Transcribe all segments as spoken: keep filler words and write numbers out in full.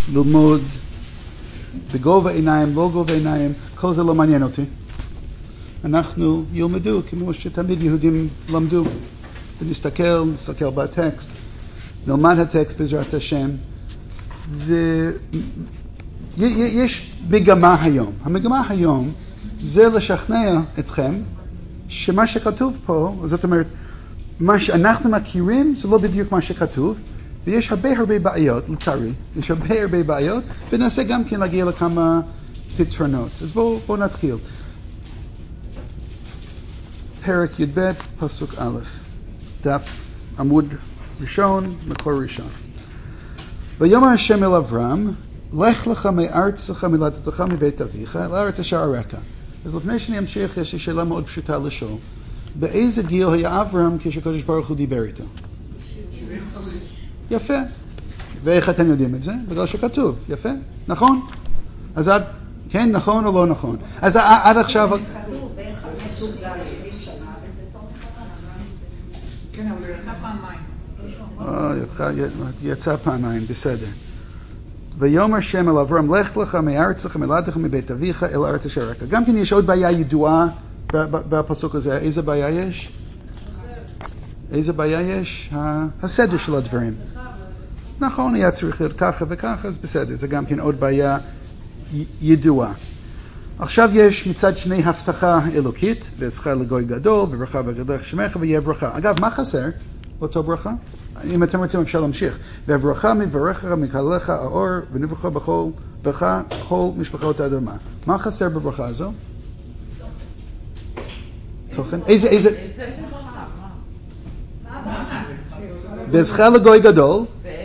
ללמוד בגובה עיניים, לא גובה עיניים, כל זה לא מעניין אותי. אנחנו ילמדו כמו שתמיד יהודים למדו, ונסתכל, נסתכל בטקסט, נלמד הטקסט בעזרת השם, ויש מגמה היום. המגמה היום זה לשכנע אתכם שמה שכתוב פה, זאת אומרת, מה שאנחנו מכירים זה לא בדיוק מה שכתוב, ויש הרבה הרבה בעיות, לצערי, יש הרבה הרבה בעיות, וננסה גם כן להגיע לכמה פתרונות. אז בואו בוא נתחיל. פרק י"ב, פסוק א', דף עמוד ראשון, מקור ראשון. ויאמר השם אל אברהם, לך לך מארצך מולדתך מבית אביך, אל הארץ אשר אראך. אז לפני שאני אמשיך, יש לי שאלה מאוד פשוטה לשאול. באיזה גיל היה אברהם כשהקדוש ברוך הוא דיבר איתו? יפה. ואיך אתם יודעים את זה? בגלל שכתוב. יפה? נכון? אז עד, כן, נכון או לא נכון? אז עד עכשיו... כתוב בין חמש סוג ל-שבעים שנה, וזה טוב מחכה. כן, אבל יצא פעמיים. יצא פעמיים, בסדר. ויאמר השם אל אברהם, לך לך מארצך מולדתך מבית אביך אל הארץ אשר אראך. גם כן יש עוד בעיה ידועה בפסוק הזה. איזה בעיה יש? איזה בעיה יש? הסדר של הדברים. נכון, היה צריך להיות ככה וככה, אז בסדר. זה גם כן עוד בעיה ידועה. עכשיו יש מצד שני הבטחה אלוקית, ועשך לגוי גדול, וברכה וגדלך שמך, ויהיה ברכה. אגב, מה חסר באותו ברכה? אם אתם רוצים אפשר להמשיך. והברכה מברכך מקהלך האור, ונברכה בכל ברכה כל משפחות האדמה. מה חסר בברכה הזו? תוכן? איזה, איזה? ועשך לגוי גדול.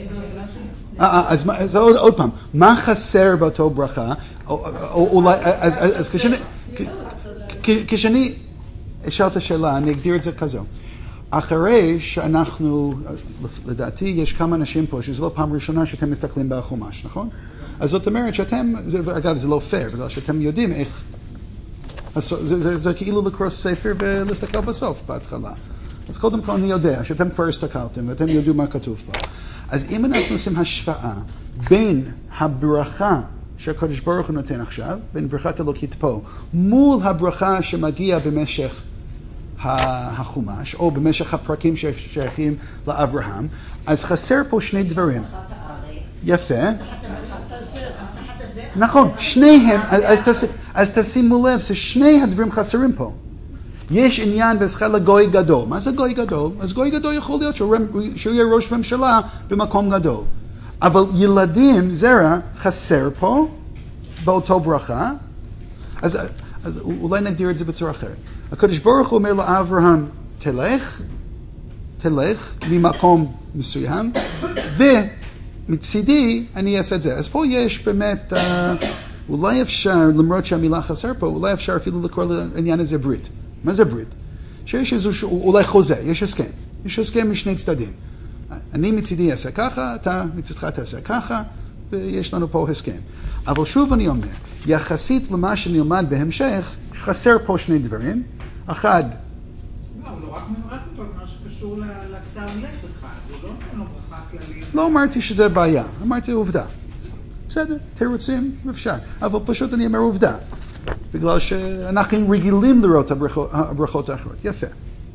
אז עוד פעם, מה חסר באותו ברכה? אז כשאני אשאל את השאלה, אני אגדיר את זה כזו. אחרי שאנחנו, לדעתי, יש כמה אנשים פה שזו לא פעם ראשונה שאתם מסתכלים בחומש, נכון? אז זאת אומרת שאתם, אגב, זה לא פייר, בגלל שאתם יודעים איך, זה כאילו לקרוא ספר ולהסתכל בסוף, בהתחלה. אז קודם כל אני יודע שאתם כבר הסתכלתם ואתם יודעים מה כתוב פה. אז אם אנחנו עושים השוואה בין הברכה שהקדוש ברוך הוא נותן עכשיו, בין ברכת אלוקית פה, מול הברכה שמגיעה במשך החומש, או במשך הפרקים ששייכים לאברהם, אז חסר פה שני דברים. יפה. נכון, שניהם, אז תשימו לב, ששני הדברים חסרים פה. יש עניין בעזך לגוי גדול. מה זה גוי גדול? אז גוי גדול יכול להיות שהוא יהיה ראש ממשלה במקום גדול. אבל ילדים, זרע, חסר פה, באותו ברכה. אז, אז אולי נגדיר את זה בצורה אחרת. הקדוש ברוך הוא אומר לאברהם, תלך, תלך ממקום מסוים, ומצידי אני אעשה את זה. אז פה יש באמת, אולי אפשר, למרות שהמילה חסר פה, אולי אפשר אפילו לקרוא לעניין הזה ברית. מה זה ברית? שיש איזשהו, אולי חוזה, יש הסכם. יש הסכם משני צדדים. אני מצידי אעשה ככה, אתה מצידך תעשה ככה, ויש לנו פה הסכם. אבל שוב אני אומר, יחסית למה שנלמד בהמשך, חסר פה שני דברים. אחד... לא, הוא לא רק מברך אותו, מה שקשור לצו לך לך, הוא לא נותן לו ברכה כללית. לא אמרתי שזה בעיה, אמרתי עובדה. בסדר, תירוצים, אפשר. אבל פשוט אני אומר עובדה. בגלל שאנחנו רגילים לראות הברכות, הברכות האחרות. יפה.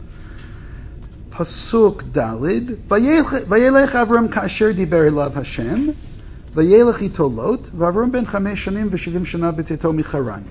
פסוק ד' וילך אברהם כאשר דיבר אליו השם, וילך איתו לוט, ואברהם בן חמש שנים ושבעים שנה בצאתו מחרן.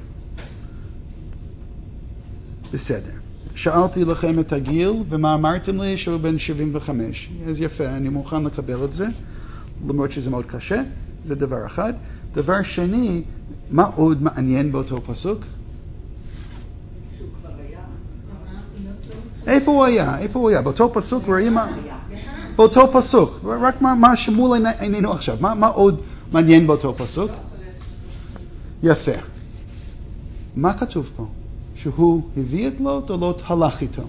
בסדר. שאלתי לכם את הגיל, ומה אמרתם לי? שהוא בן שבעים וחמש. אז יפה, אני מוכן לקבל את זה, למרות שזה מאוד קשה, זה דבר אחד. דבר שני, מה עוד מעניין באותו פסוק? שהוא כבר היה. איפה הוא היה? איפה הוא היה? באותו פסוק רואים מה? באותו פסוק. רק מה, מה שמול עינינו עכשיו. מה, מה עוד מעניין באותו פסוק? יפה. מה כתוב פה? שהוא הביא את לוט או לוט הלך איתו?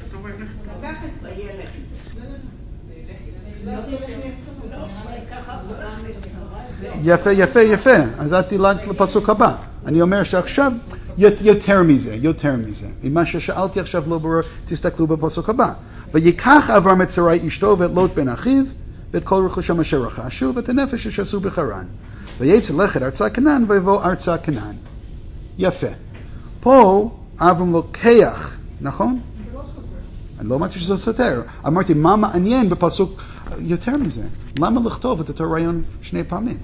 יפה, יפה, יפה. אז את תלך לפסוק הבא. אני אומר שעכשיו יותר מזה, יותר מזה. ממה ששאלתי עכשיו לא ברור, תסתכלו בפסוק הבא. ויקח אברהם את שרי אשתו ואת לוט בן אחיו, ואת כל רכושם אשר רכשו, ואת הנפש אשר עשו בחרן. ויצא לכת ארצה כנען ויבוא ארצה כנען. יפה. פה אברהם לוקח, נכון? זה לא סותר. אני לא אמרתי שזה סותר. אמרתי, מה מעניין בפסוק יותר מזה? למה לכתוב את אותו רעיון שני פעמים?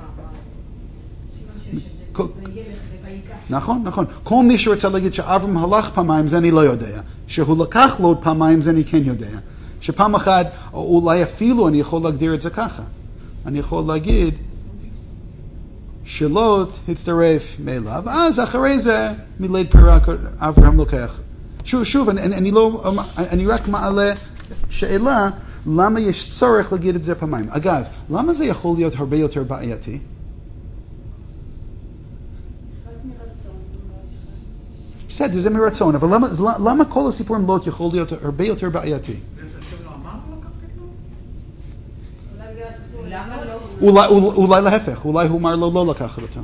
נכון, נכון. כל מי שרצה להגיד שאברהם הלך פעמיים, זה אני לא יודע. שהוא לקח לו פעמיים, זה אני כן יודע. שפעם אחת, אולי אפילו אני יכול להגדיר את זה ככה. אני יכול להגיד שלוט הצטרף מאליו, אז אחרי זה מליד פרעה אברהם לוקח. שוב, שוב, אני, אני, לא, אני רק מעלה שאלה, למה יש צורך להגיד את זה פעמיים? אגב, למה זה יכול להיות הרבה יותר בעייתי? בסדר, זה מרצון, אבל למה, למה כל הסיפור עם לוט יכול להיות הרבה יותר בעייתי? אולי, אולי להפך, אולי הוא אמר לו לא לקחת אותו.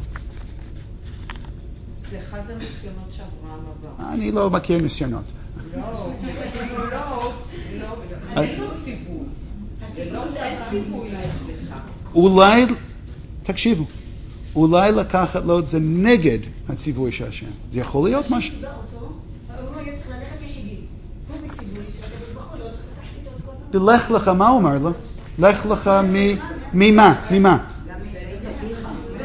זה אחד הניסיונות שאברהם עבר. אני לא מכיר ניסיונות. לא, לא, לא, אין לו ציווי. אין ציווי לך. אולי, תקשיבו, אולי לקחת לו את זה נגד הציווי של השם. זה יכול להיות משהו. הוא היה צריך ללכת יחידים. הוא בציווי שהקדוש ברוך הוא לא צריך לקחת איתו את כל לך לך, מה הוא אמר לו? לך לך ממה? ממה? גם מבית אביך.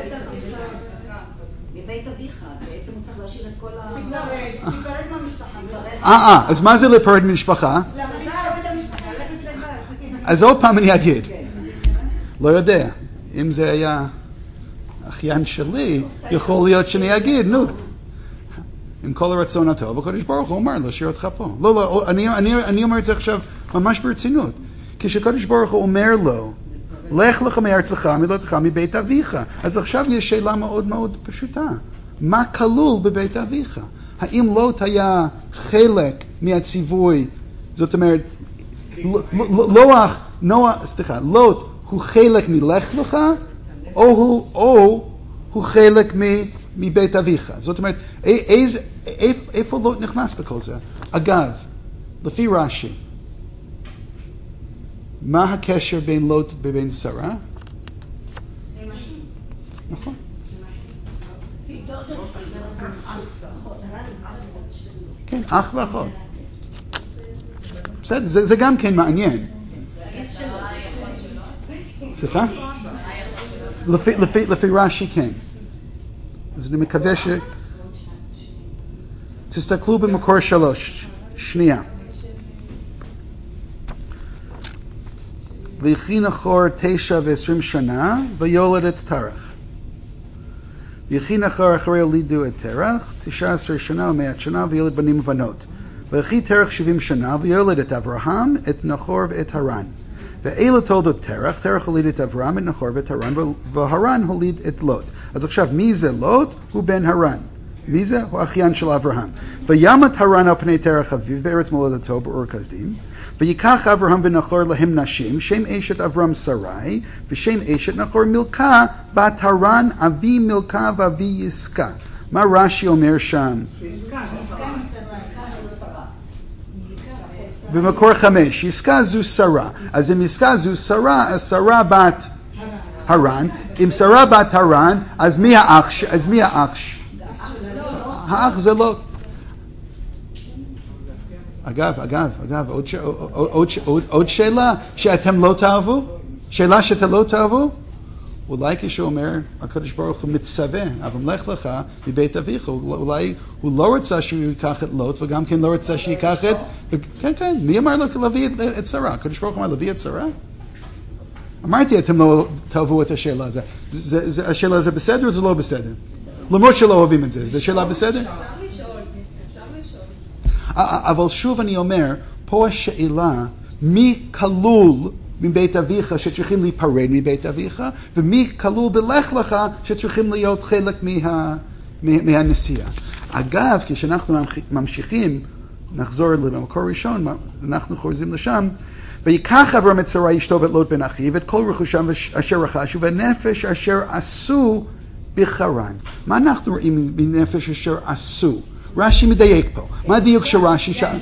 מבית אביך. בעצם הוא צריך להשאיר את כל ה... להיפרד מהמשפחה. אה, אה, אז מה זה להיפרד ממשפחה? למה להיפרד את המשפחה? ללכת לבד. אז עוד פעם אני אגיד. לא יודע. אם זה היה אחיין שלי, יכול להיות שאני אגיד, נו. עם כל הרצון הטוב, הקדוש ברוך הוא אומר, להשאיר אותך פה. לא, לא, אני, אני, אני אומר את זה עכשיו ממש ברצינות. כשקדוש ברוך הוא אומר לו, לך לך מארצך, מלדתך, מבית אביך. אז עכשיו יש שאלה מאוד מאוד פשוטה. מה כלול בבית אביך? האם לוט היה חלק מהציווי, זאת אומרת, נוח, נוח, סליחה, לוט הוא חלק מלך לך, או הוא, או הוא חלק מבית אביך. זאת אומרת, איזה, איפה לוט נכנס בכל זה? אגב, לפי רש"י, מה הקשר בין לוט ובין שרה? נכון. כן, אח ואחות. בסדר, זה, זה גם כן מעניין. סליחה? לפי, לפי, לפי רש"י כן. אז אני מקווה ש... תסתכלו במקור שלוש. שנייה. ויחי נחור תשע ועשרים שנה, ויולד את תרח. ויחי נחור אחרי הולידו את תרח, תשע עשרה שנה ומאת שנה, ויולד בנים ובנות. ויחי תרח שבעים שנה, ויולד את אברהם, את נחור ואת הרן. ואלה תולדות תרח, תרח הוליד את אברהם, את נחור ואת הרן, והרן הוליד את לוט. אז עכשיו, מי זה לוט? הוא בן הרן. מי זה? הוא אחיין של אברהם. וימת הרן על פני תרח אביו, בארץ מולדתו, באור כסדים. ויקח אברהם ונחור להם נשים, שם אשת אברהם שרי, ושם אשת נחור מילכה, בת הרן אבי מילכה ואבי יסקה. מה רש"י אומר שם? במקור חמש, יסקה זו שרה. אז אם יסקה זו שרה, אז שרה בת הרן. אם שרה בת הרן, אז מי האח? אז מי האח? האח זה לוט. אגב, אגב, אגב, עוד, ש... עוד, ש... עוד, עוד שאלה שאתם לא תאהבו? שאלה שאתם לא תאהבו? אולי כשהוא אומר, הקדוש ברוך הוא מצווה, אבל לך לך מבית אביך, אולי הוא לא רצה שהוא ייקח את לוט, וגם כן לא רצה שיקח את... כן, כן, מי אמר לו להביא את, את שרה? הקדוש ברוך הוא אמר להביא את שרה? אמרתי, אתם לא תאהבו את השאלה הזאת. זה, זה, השאלה הזה בסדר או זה לא בסדר? למרות שלא אוהבים את זה, זו שאלה בסדר? אבל שוב אני אומר, פה השאלה, מי כלול מבית אביך שצריכים להיפרד מבית אביך, ומי כלול בלך לך שצריכים להיות חלק מה, מה, מהנסיעה. אגב, כשאנחנו ממשיכים, נחזור למקור ראשון, אנחנו חוזרים לשם, ויקח אברהם את שרה אשתו ואת לוט בן אחיו, ואת כל רכושם אשר רכשו, והנפש אשר עשו בחרן. מה אנחנו רואים בנפש אשר עשו? רש"י מדייק פה. מה הדיוק של רש"י שם?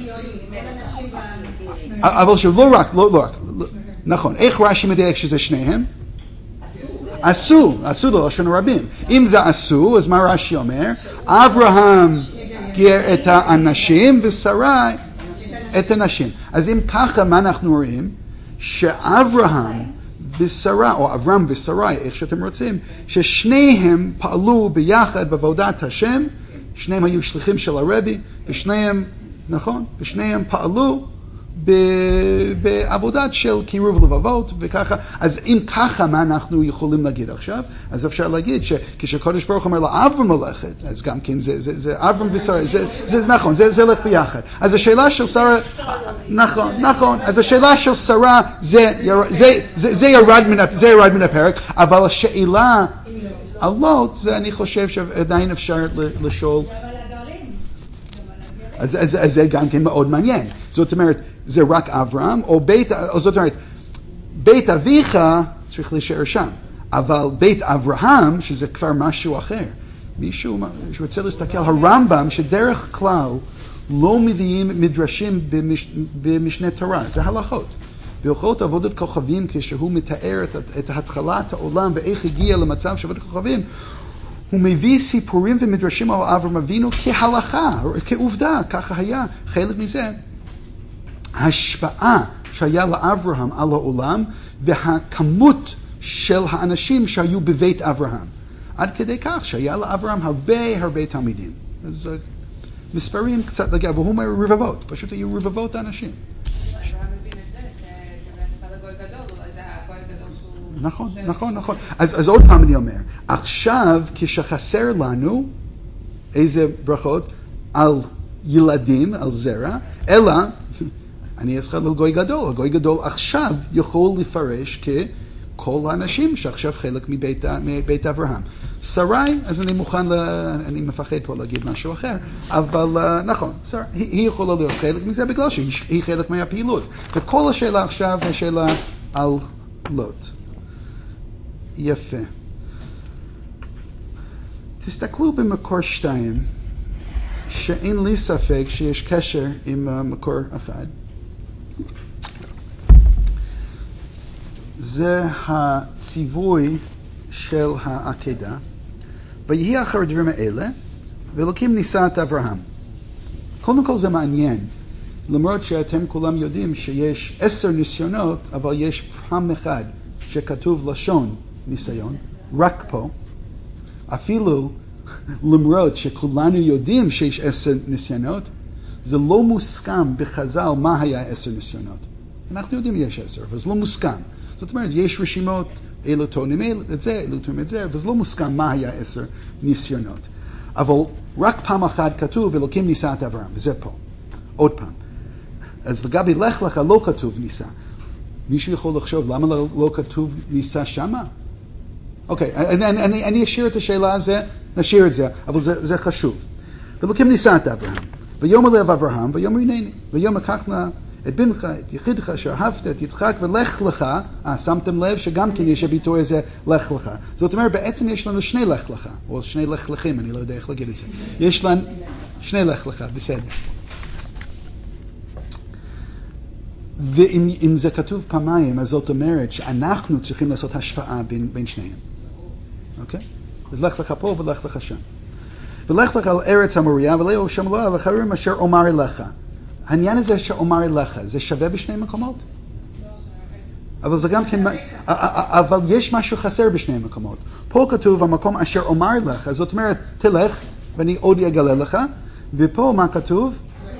אבל שלא רק, לא רק. נכון. איך רש"י מדייק שזה שניהם? עשו, עשו ללשון הרבים. אם זה עשו, אז מה רש"י אומר? אברהם גייר את האנשים ושרי את הנשים. אז אם ככה, מה אנחנו רואים? שאברהם ושרה, או אברהם ושרי, איך שאתם רוצים, ששניהם פעלו ביחד בעבודת השם, שניהם היו שליחים של הרבי, ושניהם, נכון? ושניהם פעלו בעבודת של קירוב לבבות וככה. אז אם ככה, מה אנחנו יכולים להגיד עכשיו? אז אפשר להגיד שכשקדוש ברוך אומר לאברהם ללכת, אז גם כן זה, זה, זה אברהם ושרה, זה, זה נכון, זה, זה הולך ביחד. אז השאלה של שרה, נכון, נכון, אז השאלה של שרה, זה, זה, זה, זה ירד מן, זה ירד מן הפרק, אבל השאלה על לוט, זה אני חושב שעדיין אפשר לשאול. אז, אז, אז זה גם כן מאוד מעניין. זאת אומרת, זה רק אברהם, או בית, או זאת אומרת, בית אביך צריך להישאר שם, אבל בית אברהם, שזה כבר משהו אחר. מישהו שרוצה להסתכל, הרמב"ם, שדרך כלל לא מביאים מדרשים במש, במשנה תורה, זה הלכות. בהלכות עבודת כוכבים, כשהוא מתאר את, את התחלת העולם ואיך הגיע למצב של עבודת כוכבים, הוא מביא סיפורים ומדרשים על אברהם אבינו כהלכה, כעובדה, ככה היה. חלק מזה, ההשפעה שהיה לאברהם על העולם, והכמות של האנשים שהיו בבית אברהם. עד כדי כך שהיה לאברהם הרבה הרבה תלמידים. אז מספרים קצת לגבי, והוא אומר רבבות, פשוט היו רבבות האנשים. אברהם מבין את זה, כבצפד הגוי גדול, אולי זה הגוי גדול שהוא... נכון, נכון, נכון. אז, אז עוד פעם אני אומר, עכשיו כשחסר לנו איזה ברכות על ילדים, על זרע, אלא אני אסחר לגוי גדול. הגוי גדול עכשיו יכול לפרש ככל האנשים שעכשיו חלק מבית, מבית אברהם. שרי, אז אני מוכן, ל, אני מפחד פה להגיד משהו אחר, אבל נכון, שרי, היא, היא יכולה להיות חלק מזה בגלל שהיא חלק מהפעילות. וכל השאלה עכשיו היא שאלה על לוט. יפה. תסתכלו במקור שתיים, שאין לי ספק שיש קשר עם מקור אחד. זה הציווי של העקדה. ויהי אחר הדברים האלה, ואלוקים ניסה את אברהם. קודם כל זה מעניין, למרות שאתם כולם יודעים שיש עשר ניסיונות, אבל יש פעם אחד שכתוב לשון ניסיון, רק פה. אפילו למרות שכולנו יודעים שיש עשר ניסיונות, זה לא מוסכם בחז"ל מה היה עשר ניסיונות. אנחנו יודעים יש עשר, אבל זה לא מוסכם. זאת אומרת, יש רשימות, אלו טוענים את זה, אלו טוענים את זה, וזה לא מוסכם מה היה עשר ניסיונות. אבל רק פעם אחת כתוב, אלוקים ניסה את אברהם, וזה פה. עוד פעם. אז לגבי לך לך לא כתוב ניסה. מישהו יכול לחשוב, למה לא כתוב ניסה שמה? אוקיי, אני, אני, אני, אני אשאיר את השאלה הזו, נשאיר את זה, אבל זה, זה חשוב. ואלוקים ניסה את אברהם, ויאמר אליו אברהם, ויאמר הנני, ויאמר קח נא את בנך, את יחידך, אשר אהבת, את יצחק, ולך לך. אה, שמתם לב שגם כן יש הביטוי הזה, לך לך. זאת אומרת, בעצם יש לנו שני לך לך, או שני לך לכם, אני לא יודע איך להגיד את זה. יש לנו שני לך לך, בסדר. ואם זה כתוב פעמיים, אז זאת אומרת שאנחנו צריכים לעשות השוואה בין, בין שניהם. אוקיי? אז לך לך פה ולך לך שם. ולך לך על ארץ המוריה, ולאו שם לא על אחרים אשר אומר אליך. העניין הזה שאומר אליך, זה שווה בשני מקומות? אבל זה גם כן, אבל יש משהו חסר בשני מקומות. פה כתוב המקום אשר אומר אליך, זאת אומרת, תלך ואני עוד אגלה לך, ופה מה כתוב?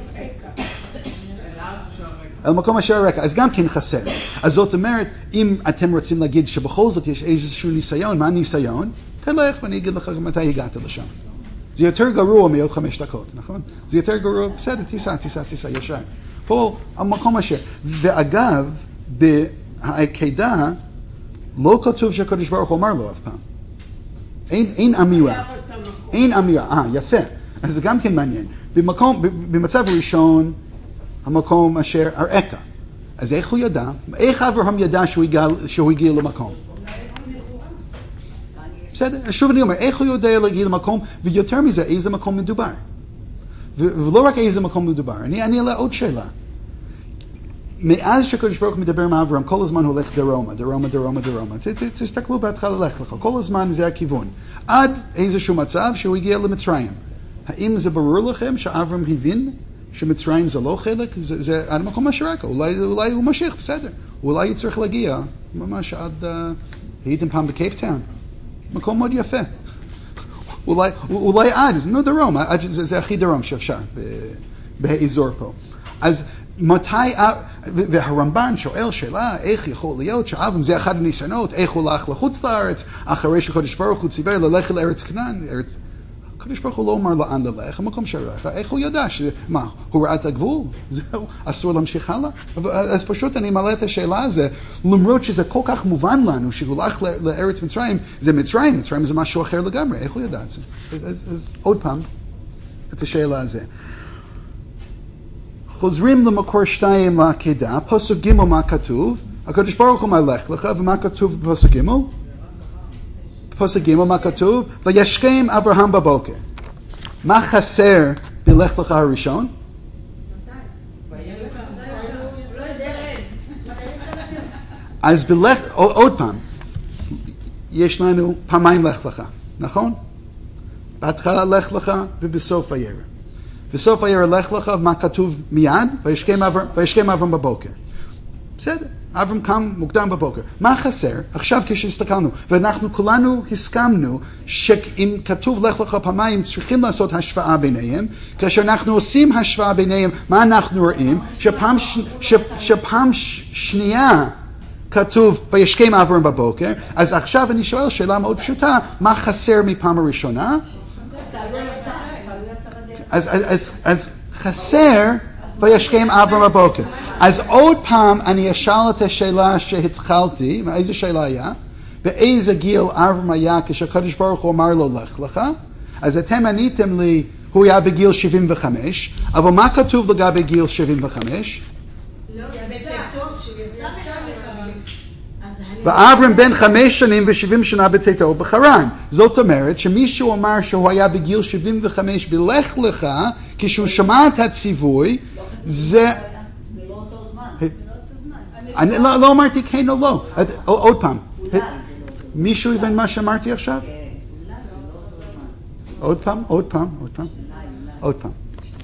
על מקום אשר הרקע, אז גם כן חסר. אז זאת אומרת, אם אתם רוצים להגיד שבכל זאת יש איזשהו ניסיון, מה הניסיון? תלך ואני אגיד לך מתי הגעת לשם. זה יותר גרוע מעוד חמש דקות, נכון? זה יותר גרוע, בסדר, תיסע, תיסע, תיסע, ישר. פה, המקום אשר. ואגב, בעקדה, לא כתוב שהקדוש ברוך הוא אמר לו אף פעם. אין, אין אמירה. אין אמירה. אה, יפה. אז זה גם כן מעניין. במקום, במצב ראשון, המקום אשר הרקע. אז איך הוא ידע? איך אברהם ידע שהוא הגיע, שהוא הגיע למקום? בסדר? שוב אני אומר, איך הוא יודע להגיע למקום, ויותר מזה, איזה מקום מדובר? ו- ולא רק איזה מקום מדובר. אני, אני אעלה עוד שאלה. מאז שקדוש ברוך הוא מדבר עם אברהם, כל הזמן הולך דרומה, דרומה, דרומה, דרומה. תסתכלו בהתחלה לך לך, כל הזמן זה הכיוון. עד איזשהו מצב שהוא הגיע למצרים. האם זה ברור לכם שאברהם הבין שמצרים זה לא חלק? זה, זה עד המקום השרקה. אולי, אולי הוא ממשיך, בסדר. אולי הוא צריך להגיע, ממש עד... Uh, הייתם פעם בקייפטאון. מקום מאוד יפה. אולי, אולי עד, זה לא דרום, זה, זה הכי דרום שאפשר באזור פה. אז מתי, והרמב"ן שואל שאלה, איך יכול להיות שאברהם זה אחד הניסיונות, איך הוא הלך לחוץ לארץ, אחרי שקדוש ברוך הוא ציווה ללכת לארץ כנען, ארץ... הקדוש ברוך הוא לא אומר לאן ללך, המקום שהלך, איך הוא ידע? מה, הוא ראה את הגבול? זהו, אסור להמשיך הלאה? אז פשוט אני מעלה את השאלה הזו, למרות שזה כל כך מובן לנו, שהוא הלך לארץ מצרים, זה מצרים, מצרים זה משהו אחר לגמרי, איך הוא ידע את זה? אז, אז, אז עוד פעם, את השאלה הזו. חוזרים למקור שתיים לעקדה, פסוק ג' מה כתוב? הקדוש ברוך הוא מלך לך, ומה כתוב בפסוק ג'? פסוק ג' מה כתוב? וישכם אברהם בבוקר. מה חסר בלך לך הראשון? אז בלך, עוד פעם, יש לנו פעמיים לך לך, נכון? בהתחלה לך לך ובסוף הירא. בסוף הירא לך לך, מה כתוב מיד? וישכם אברהם בבוקר. בסדר. אברהם קם מוקדם בבוקר. מה חסר? עכשיו כשהסתכלנו, ואנחנו כולנו הסכמנו שאם כתוב לך לך פעמיים, צריכים לעשות השוואה ביניהם. כאשר אנחנו עושים השוואה ביניהם, מה אנחנו רואים? שפעם, ש, ש, שפעם ש, שנייה כתוב וישכם אברהם בבוקר, אז עכשיו אני שואל שאלה מאוד פשוטה, מה חסר מפעם הראשונה? אז, אז, אז, אז חסר וישכם אברהם בבוקר. אז עוד פעם אני אשאל את השאלה שהתחלתי, איזה שאלה היה? באיזה גיל אברהם היה כשהקדוש ברוך הוא אמר לו לך לך? אז אתם עניתם לי, הוא היה בגיל שבעים וחמש, אבל מה כתוב לגבי גיל שבעים וחמש? לא, זה טוב, שהוא יצא מחרן. ואברהם בן חמש שנים ושבעים שנה בצאתו בחרן. זאת אומרת שמישהו אמר שהוא היה בגיל שבעים וחמש בלך לך, כשהוא שמע את הציווי, זה... אני לא אמרתי כן או לא. עוד פעם. מישהו הבין מה שאמרתי עכשיו? עוד פעם, עוד פעם, עוד פעם. עוד פעם.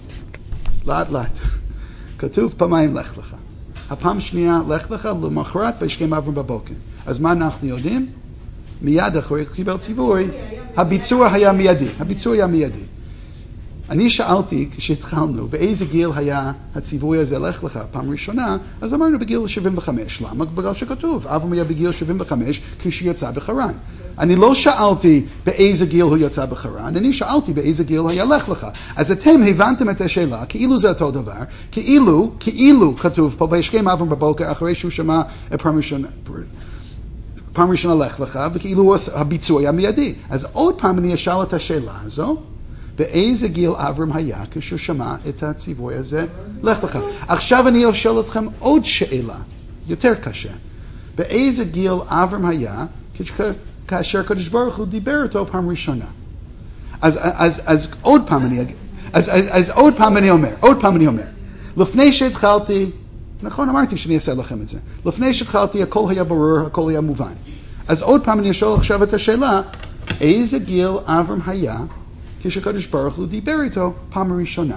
לאט לאט. כתוב פעמיים לך לך. הפעם שנייה לך לך למחרת וישכם אברהם בבוקר. אז מה אנחנו יודעים? מיד אחרי קיבל ציווי, הביצוע היה מיידי. הביצוע היה מיידי. אני שאלתי כשהתחלנו, באיזה גיל היה הציווי הזה לך לך פעם ראשונה, אז אמרנו בגיל שבעים וחמש. למה? בגלל שכתוב, אברהם היה בגיל שבעים וחמש כשיצא בחרן. אני לא שאלתי באיזה גיל הוא יצא בחרן, אני שאלתי באיזה גיל היה לך לך. אז אתם הבנתם את השאלה, כאילו זה אותו דבר, כאילו, כאילו כתוב פה, וישכם אברהם בבוקר אחרי שהוא שמע פעם ראשונה, פעם ראשונה לך לך, וכאילו הביצוע היה מיידי. אז עוד פעם אני אשאל את השאלה הזו, באיזה גיל אברהם היה כשהוא שמע את הציווי הזה? לך לך. עכשיו אני אשאל אתכם עוד שאלה, יותר קשה. באיזה גיל אברהם היה כאשר הקדוש ברוך הוא דיבר אותו פעם ראשונה? אז, אז, אז עוד פעם אני אגיד, אז, אז, אז עוד פעם אני אומר, עוד פעם אני אומר. לפני שהתחלתי, נכון אמרתי שאני אעשה לכם את זה. לפני שהתחלתי הכל היה ברור, הכל היה מובן. אז עוד פעם אני אשאל עכשיו את השאלה, איזה גיל אברהם היה כשהקדוש ברוך הוא דיבר איתו פעם ראשונה.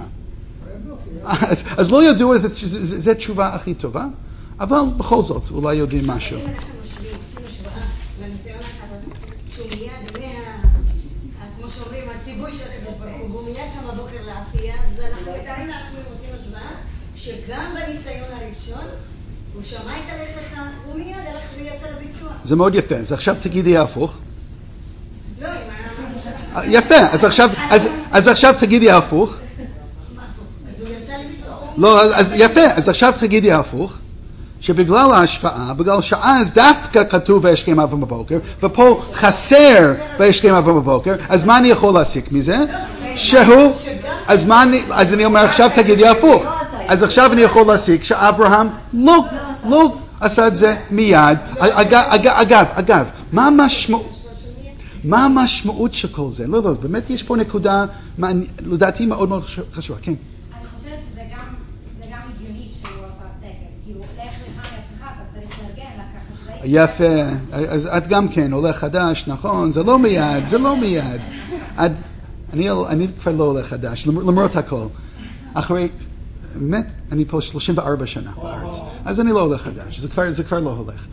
אז, אז לא ידוע, זו תשובה הכי טובה, אבל בכל זאת, אולי יודעים משהו. אם אנחנו משווים, עושים השוואה לניסיון החברתי, שהוא מיד מה... כמו שאומרים, הציווי של הקדוש ברוך הוא, והוא מיד קם בבוקר לעשייה, אז אנחנו מתארים לעצמם עושים השוואה, שגם בניסיון הראשון, הוא שמע את הלך לך, הוא מיד הלך ויצא לביצוע. זה מאוד יפה, אז עכשיו תגידי הפוך. לא, אם אנחנו... יפה, אז עכשיו, אז, אז עכשיו תגידי הפוך. אז הוא יצא לביצוע. לא, אז, אז יפה, אז עכשיו תגידי הפוך, שבגלל ההשפעה, בגלל שאז דווקא כתוב וישכם אברהם בבוקר, ופה חסר וישכם אברהם בבוקר, אז מה אני יכול להסיק מזה? שהוא, אז מה אני, אז אני אומר עכשיו תגידי הפוך. אז עכשיו אני יכול להסיק שאברהם לא, לא עשה את זה מיד. אגב, אגב, אגב, מה המשמעות? מה המשמעות של כל זה? לא, לא, באמת יש פה נקודה, לדעתי מאוד מאוד חשובה, כן. אני חושבת שזה גם, זה גם הגיוני שהוא עשה טקס, כאילו, יפה, אז את גם כן עולה חדש, נכון, זה לא מיד, זה לא מיד. את, אני, אני כבר לא עולה חדש, למרות הכל. אחרי, באמת, אני פה שלושים וארבע שנה בארץ, אז אני לא עולה חדש, זה כבר, זה כבר לא הולך.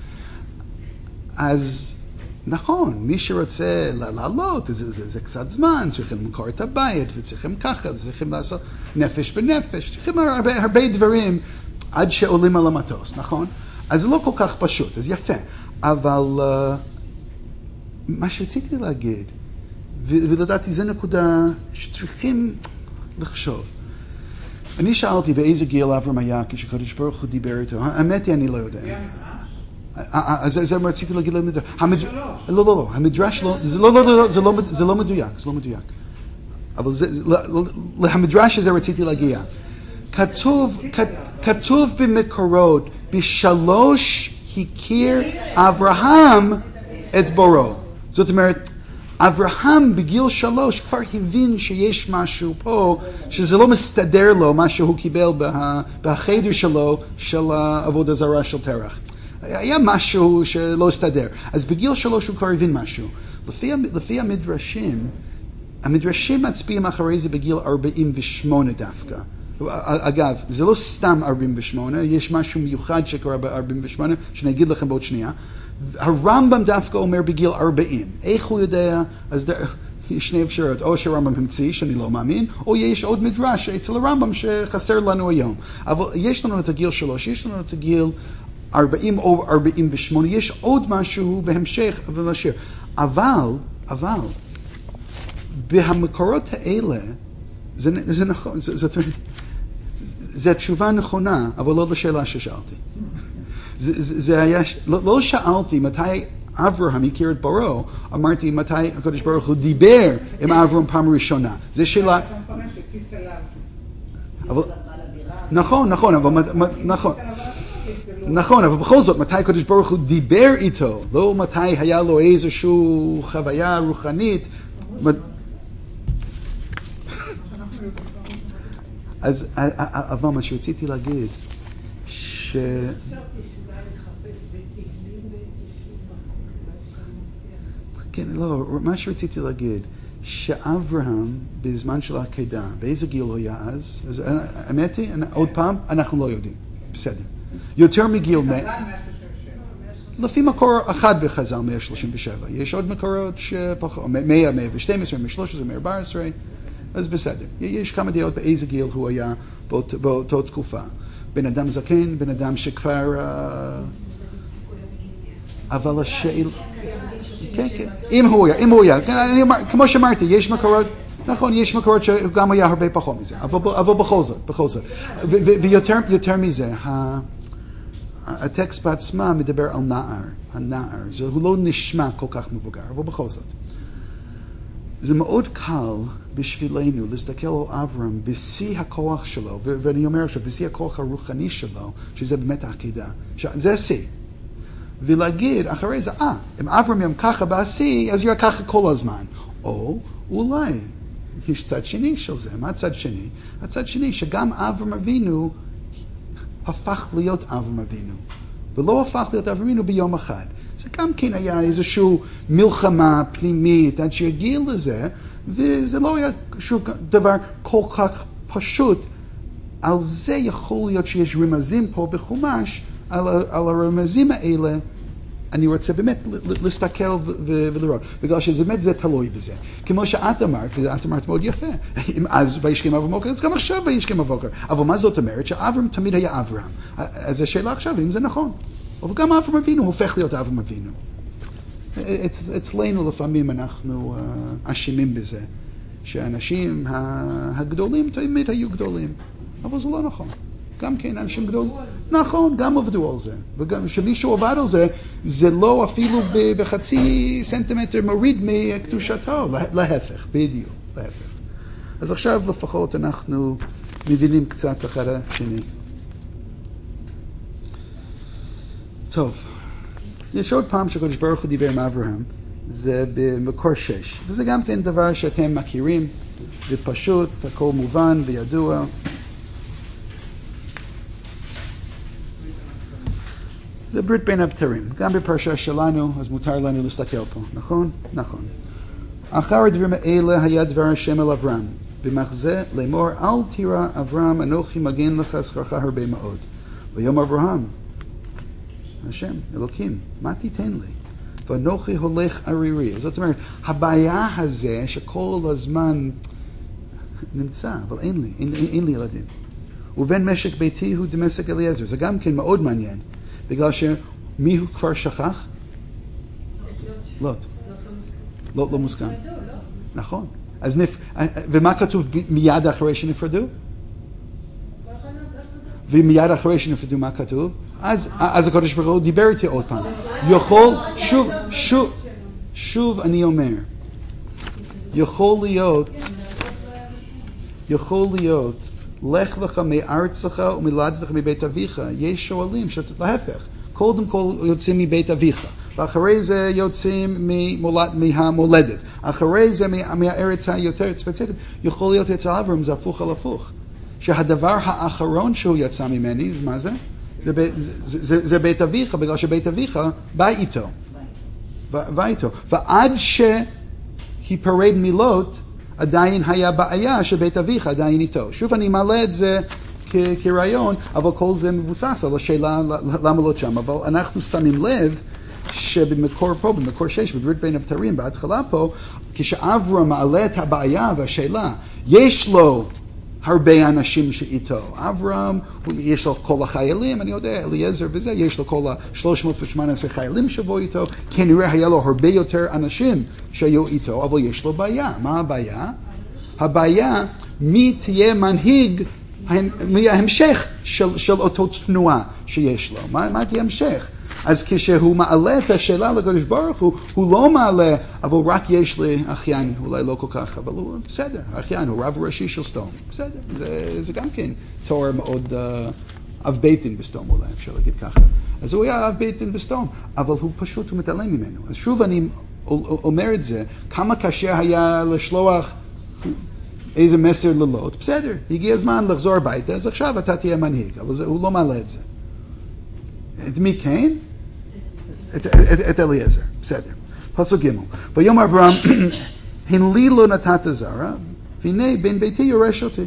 אז נכון, מי שרוצה לעלות, זה, זה, זה קצת זמן, צריכים למכור את הבית, וצריכים ככה, צריכים לעשות נפש בנפש, צריכים הרבה, הרבה דברים עד שעולים על המטוס, נכון? אז זה לא כל כך פשוט, אז יפה. אבל uh, מה שרציתי להגיד, ולדעתי זו נקודה שצריכים לחשוב. אני שאלתי באיזה גיל אברהם היה כשקדוש ברוך הוא דיבר איתו. האמת היא, אני לא יודע. אז זה מה רציתי להגיד למדרש. לא, לא, לא, המדרש לא, זה לא מדויק, זה לא מדויק. אבל למדרש הזה רציתי להגיע. כתוב, כתוב במקורות, בשלוש הכיר אברהם את בוראו. זאת אומרת, אברהם בגיל שלוש כבר הבין שיש משהו פה, שזה לא מסתדר לו מה שהוא קיבל בחדר שלו של העבודה זרה של תרח. היה משהו שלא הסתדר. אז בגיל שלוש הוא כבר הבין משהו. לפי, לפי המדרשים, המדרשים מצביעים אחרי זה בגיל ארבעים ושמונה דווקא. אגב, זה לא סתם ארבעים ושמונה, יש משהו מיוחד שקורה ב-ארבעים ושמונה, שאני אגיד לכם בעוד שנייה. הרמב"ם דווקא אומר בגיל ארבעים. איך הוא יודע? אז דר... יש שני אפשרויות, או שהרמב"ם המציא, שאני לא מאמין, או יש עוד מדרש אצל הרמב"ם שחסר לנו היום. אבל יש לנו את הגיל שלוש, יש לנו את הגיל ארבעים או ארבעים ושמונה, יש עוד משהו בהמשך ולשיר. אבל, אבל, בהמקורות האלה, זה, זה נכון, זה, זאת אומרת, זו התשובה נכונה, אבל לא לשאלה ששאלתי. זה, זה, זה היה, לא, לא שאלתי מתי אברהם הכיר את בוראו, אמרתי מתי הקדוש ברוך הוא דיבר עם אברהם פעם ראשונה. זו שאלה... אבל, נכון, נכון, אבל נכון. נכון, אבל בכל זאת, מתי הקדוש ברוך הוא דיבר איתו, לא מתי היה לו איזושהי חוויה רוחנית. אז, אבל מה שרציתי להגיד, ש... כן, לא, מה שרציתי להגיד, שאברהם בזמן של העקדה, באיזה גיל הוא היה אז? אז האמת היא, עוד פעם, אנחנו לא יודעים. בסדר. יותר מגיל מאה... לפי מקור אחד בחז"ל, מאה שלושים ושבע. יש עוד מקורות שפחות, מאה, מאה ושתים עשרה, מאה שלוש עשרה, מאה ארבע עשרה. אז בסדר. יש כמה דעות באיזה גיל הוא היה באות, באותו תקופה. בן אדם זקן, בן אדם שכבר... אבל השאלה... כן, כן. אם הוא היה, אם הוא היה. כמו שאמרתי, יש מקורות... נכון, יש מקורות שגם היה הרבה פחות מזה. אבל, אבל בכל זאת, בכל זאת. ויותר יותר מזה, הטקסט בעצמה מדבר על נער. הנער. זה הוא לא נשמע כל כך מבוגר, אבל בכל זאת. זה מאוד קל בשבילנו להסתכל על אברהם בשיא הכוח שלו, ו- ואני אומר עכשיו, בשיא הכוח הרוחני שלו, שזה באמת העקידה. זה השיא. ולהגיד אחרי זה, אה, אם אברהם יום ככה בשיא, אז יהיה ככה כל הזמן. או אולי, יש צד שני של זה. מה הצד שני? הצד שני שגם אברהם אבינו הפך להיות אברהם אבינו. ולא הפך להיות אברהם אבינו ביום אחד. זה גם כן היה איזושהי מלחמה פנימית עד שהגיע לזה, וזה לא היה שוב דבר כל כך פשוט. על זה יכול להיות שיש רמזים פה בחומש, על, על הרמזים האלה, אני רוצה באמת להסתכל ולראות, בגלל שזה באמת זה תלוי בזה. כמו שאת אמרת, ואת אמרת מאוד יפה, אם אז וישכם אברהם בבוקר, אז גם עכשיו וישכם בבוקר. אבל מה זאת אומרת? שאברהם תמיד היה אברהם. אז השאלה עכשיו, אם זה נכון. אבל גם אברהם אבינו הופך להיות אברהם אבינו. אצלנו לפעמים אנחנו אשמים בזה, שהאנשים הגדולים תמיד היו גדולים. אבל זה לא נכון. גם כן אנשים גדולים. נכון, גם עבדו על זה. וגם שמישהו עבד על זה, זה לא אפילו בחצי סנטימטר מוריד מקדושתו. להפך, בדיוק, להפך. אז עכשיו לפחות אנחנו מבינים קצת אחד השני. טוב, יש עוד פעם שקדוש ברוך הוא דיבר עם אברהם, זה במקור שש. וזה גם כן דבר שאתם מכירים, ופשוט, הכל מובן וידוע. זה ברית בין הבתרים. גם בפרשה שלנו, אז מותר לנו להסתכל פה, נכון? נכון. אחר הדברים האלה היה דבר השם אל אברהם. במחזה לאמור, אל תירא אברהם, אנוכי מגן לך שכרך הרבה מאוד. ויאמר אברהם, השם, אלוקים, מה תיתן לי? ואנוכי הולך ערירי. זאת אומרת, הבעיה הזה שכל הזמן נמצא, אבל אין לי, אין, אין, אין לי ילדים. ובן משק ביתי הוא דמשק אליעזר. זה גם כן מאוד מעניין, בגלל שמי הוא כבר שכח? לוט. לוט לא מוסכם. נכון. אז נפ... ומה כתוב מיד אחרי שנפרדו? ומיד אחרי שנפרדו מה כתוב? אז, אז הקדוש ברוך הוא דיבר איתי עוד פעם. יכול, שוב, שוב, שוב אני אומר, יכול להיות, יכול להיות, לך לך מארצך ומולדתך מבית אביך. יש שואלים שאתה להפך, קודם כל יוצאים מבית אביך. ואחרי זה יוצאים ממולד, מהמולדת. אחרי זה מה, מהארץ היותר ספציפית. יכול להיות אצל אברהם זה הפוך על הפוך. שהדבר האחרון שהוא יצא ממני, מה זה? זה, זה, זה, זה בית אביך, בגלל שבית אביך בא איתו. בא איתו. ועד שהיפרד מלוט, עדיין היה בעיה שבית אביך עדיין איתו. שוב אני מעלה את זה כ- כרעיון, אבל כל זה מבוסס על השאלה למה לוט שם. אבל אנחנו שמים לב שבמקור פה, במקור שש, בברית בין הבתרים, בהתחלה פה, כשאברהם מעלה את הבעיה והשאלה, יש לו הרבה אנשים שאיתו. אברהם, יש לו כל החיילים, אני יודע, אליעזר וזה, יש לו כל ה-שלוש מאות ושמונה עשרה חיילים שבו איתו, כנראה היה לו הרבה יותר אנשים שהיו איתו, אבל יש לו בעיה. מה הבעיה? הבעיה, מי תהיה מנהיג, מי ההמשך של, של אותו תנועה שיש לו? מה, מה תהיה המשך? אז כשהוא מעלה את השאלה לקדוש ברוך הוא, הוא לא מעלה, אבל רק יש לי אחיין, אולי לא כל כך, אבל הוא בסדר, אחיין, הוא רב ראשי של סתום, בסדר, זה, זה גם כן תואר מאוד uh, אב בית דין בסתום, אולי אפשר להגיד ככה. אז הוא היה אב בית דין בסתום, אבל הוא פשוט, הוא מתעלם ממנו. אז שוב אני אומר את זה, כמה קשה היה לשלוח איזה מסר ללוט, בסדר, הגיע הזמן לחזור הביתה, אז עכשיו אתה תהיה מנהיג, אבל זה, הוא לא מעלה את זה. את מי כן? את, את, את אליעזר, בסדר. פסוק ג' ויאמר אברהם, הן לי לא נתת זרע, והנה בן ביתי יורש אותי.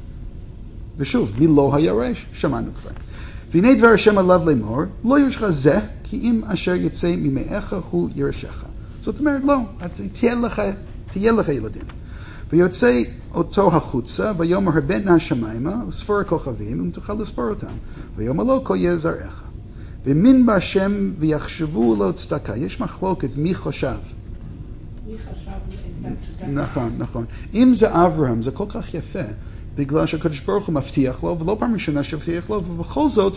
ושוב, מי לא היורש? שמענו כבר. והנה דבר השם עליו לאמור, לא יורשך זה, כי אם אשר יצא ממאיך הוא ירשך. זאת אומרת, לא, תהיה לך, תהיה לך ילדים. ויוצא אותו החוצה, ויאמר הבט נא השמיימה, וספור הכוכבים, ותוכל לספור אותם. ויאמר לו, כה יהיה זרעך. ומין בהשם ויחשבו לו צדקה. יש מחלוקת, מי חשב? מי חשב את הצדקה? נכון, נכון. אם זה אברהם, זה כל כך יפה, בגלל שהקדוש ברוך הוא מבטיח לו, ולא פעם ראשונה שהבטיח לו, ובכל זאת,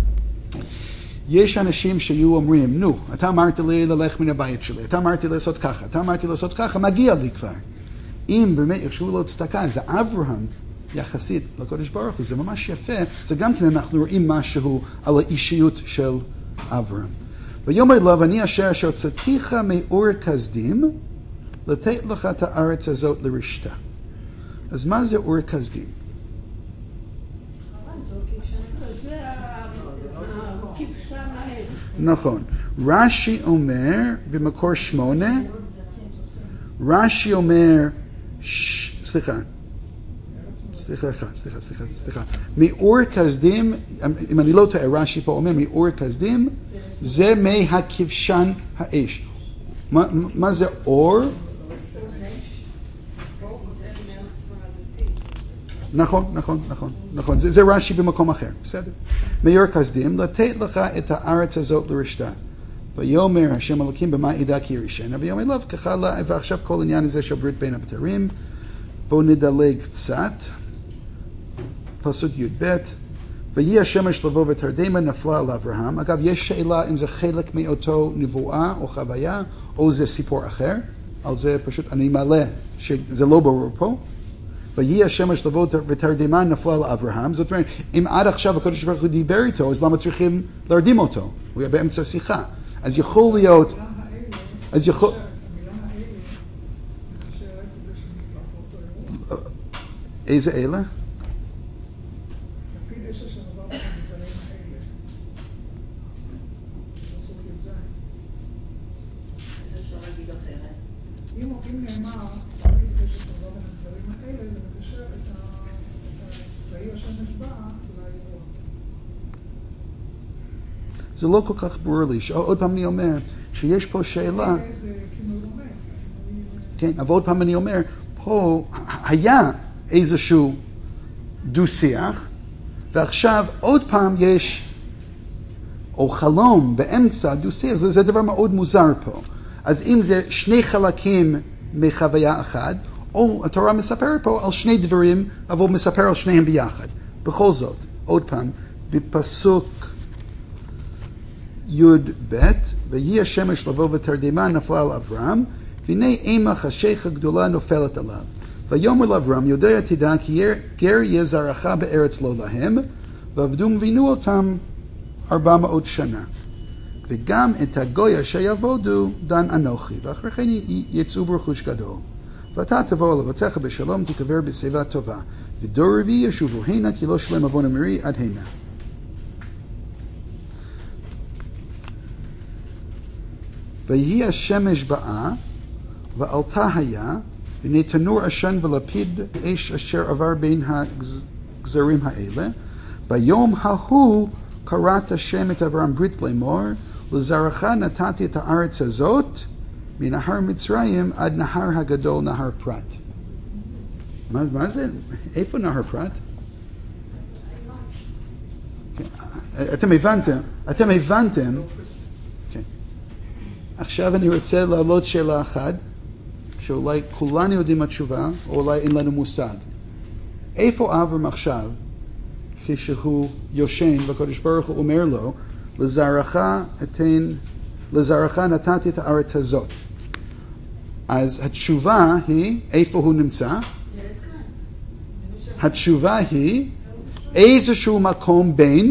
יש אנשים שיהיו אומרים, נו, אתה אמרת לי ללך מן הבית שלי, אתה אמרת לי לעשות ככה, אתה אמרת לי לעשות ככה, מגיע לי כבר. אם באמת יחשבו לו צדקה, זה אברהם, יחסית לקודש ברוך הוא, זה ממש יפה, זה גם כן אנחנו רואים משהו על האישיות של אברהם. ויאמר לו, ואני אשר אשר הוצאתיך מאור כסדים, לתת לך את הארץ הזאת לרשתה. אז מה זה אור כסדים? נכון. רש"י אומר, במקור שמונה, רש"י אומר, סליחה, סליחה, סליחה, סליחה, סליחה. מאור כסדים, אם אני לא טועה, רש"י פה אומר, מאור כסדים, זה מהכבשן האש. מה, מה זה אור? נכון, נכון, נכון, נכון. זה, זה רש"י במקום אחר, בסדר. מאור כסדים, לתת לך את הארץ הזאת לרשתה. ויאמר השם אלוקים במה ידע כי ירשנה, ויאמר לו, ככה לה, ועכשיו כל עניין הזה של ברית בין הבתרים. בואו נדלג קצת. פסוק י"ב, ויהי השמש לבוא ותרדמה, נפלה על אברהם. אגב, יש שאלה אם זה חלק מאותו נבואה או חוויה, או זה סיפור אחר. על זה פשוט אני מעלה שזה לא ברור פה. ויהי השמש לבוא ותרדמה, נפלה על אברהם. זאת אומרת, אם עד עכשיו הקדוש ברוך הוא דיבר איתו, אז למה צריכים להרדים אותו? הוא היה באמצע שיחה. אז יכול להיות... אז יכול... איזה אלה? השבעה לאירוע. זה לא כל כך ברור לי. עוד פעם אני אומר, שיש פה שאלה... זה כינוי רומז. כן, אבל עוד פעם אני אומר, פה היה איזשהו דו-שיח, ועכשיו עוד פעם יש, או חלום באמצע דו-שיח, זה, זה דבר מאוד מוזר פה. אז אם זה שני חלקים מחוויה אחת, או התורה מספרת פה על שני דברים, אבל מספר על שניהם ביחד. בכל זאת, עוד פעם, בפסוק י' ב', ויהי השמש לבוא ותרדמה נפלה על אברהם, והנה אימה חשיכה גדולה נופלת עליו. ויאמר לאברהם, יודע תדע כי גר יהיה זרעך בארץ לא להם, ועבדו ובינו אותם ארבע מאות שנה. וגם את הגוי אשר יעבודו דן אנוכי, ואחרי כן יצאו ברכוש גדול. ואתה תבוא על אבותיך בשלום, תקבר בשיבה טובה. ודור רביעי ישובו הנה, כי לא שלם עוון המרי עד הנה. ויהי השמש באה, ועלתה היה, והנה תנור עשן ולפיד אש אשר עבר בין הגזרים האלה. ביום ההוא קראת השם את אברהם ברית לאמור, לזרעך נתתי את הארץ הזאת, מנהר מצרים עד נהר הגדול, נהר פרת. מה, מה זה? איפה נהר פרת? אתם הבנתם, אתם הבנתם. עכשיו אני רוצה להעלות שאלה אחת, שאולי כולנו יודעים התשובה, או אולי אין לנו מושג. איפה אברהם עכשיו, כשהוא יושן, והקדוש ברוך הוא אומר לו, לזרעך אתן, לזרעך נתתי את הארץ הזאת. אז התשובה היא, איפה הוא נמצא? התשובה היא, איזשהו מקום בין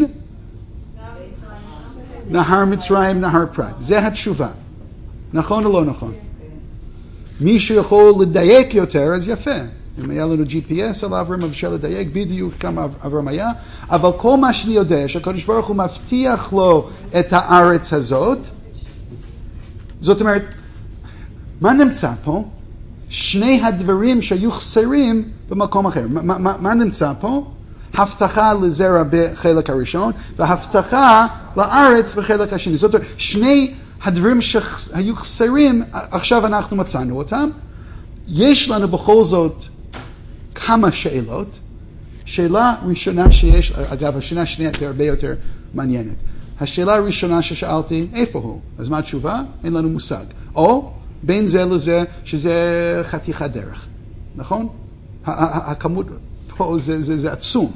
נהר מצרים, נהר פרת. זה התשובה. נכון או לא נכון? מי שיכול לדייק יותר, אז יפה. אם היה לנו ג'י פי אס על אברהם, אפשר לדייק בדיוק כמה אברהם היה, אבל כל מה שאני יודע, שהקדוש ברוך הוא מבטיח לו את הארץ הזאת, זאת אומרת, מה נמצא פה? שני הדברים שהיו חסרים במקום אחר. מה, מה, מה נמצא פה? הבטחה לזרע בחלק הראשון, והבטחה לארץ בחלק השני. זאת אומרת, שני הדברים שהיו חסרים, עכשיו אנחנו מצאנו אותם. יש לנו בכל זאת כמה שאלות. שאלה ראשונה שיש, אגב, השאלה השנייה היא הרבה יותר מעניינת. השאלה הראשונה ששאלתי, איפה הוא? אז מה התשובה? אין לנו מושג. או בין זה לזה שזה חתיכת דרך. נכון? הכמות פה זה, זה, זה עצום.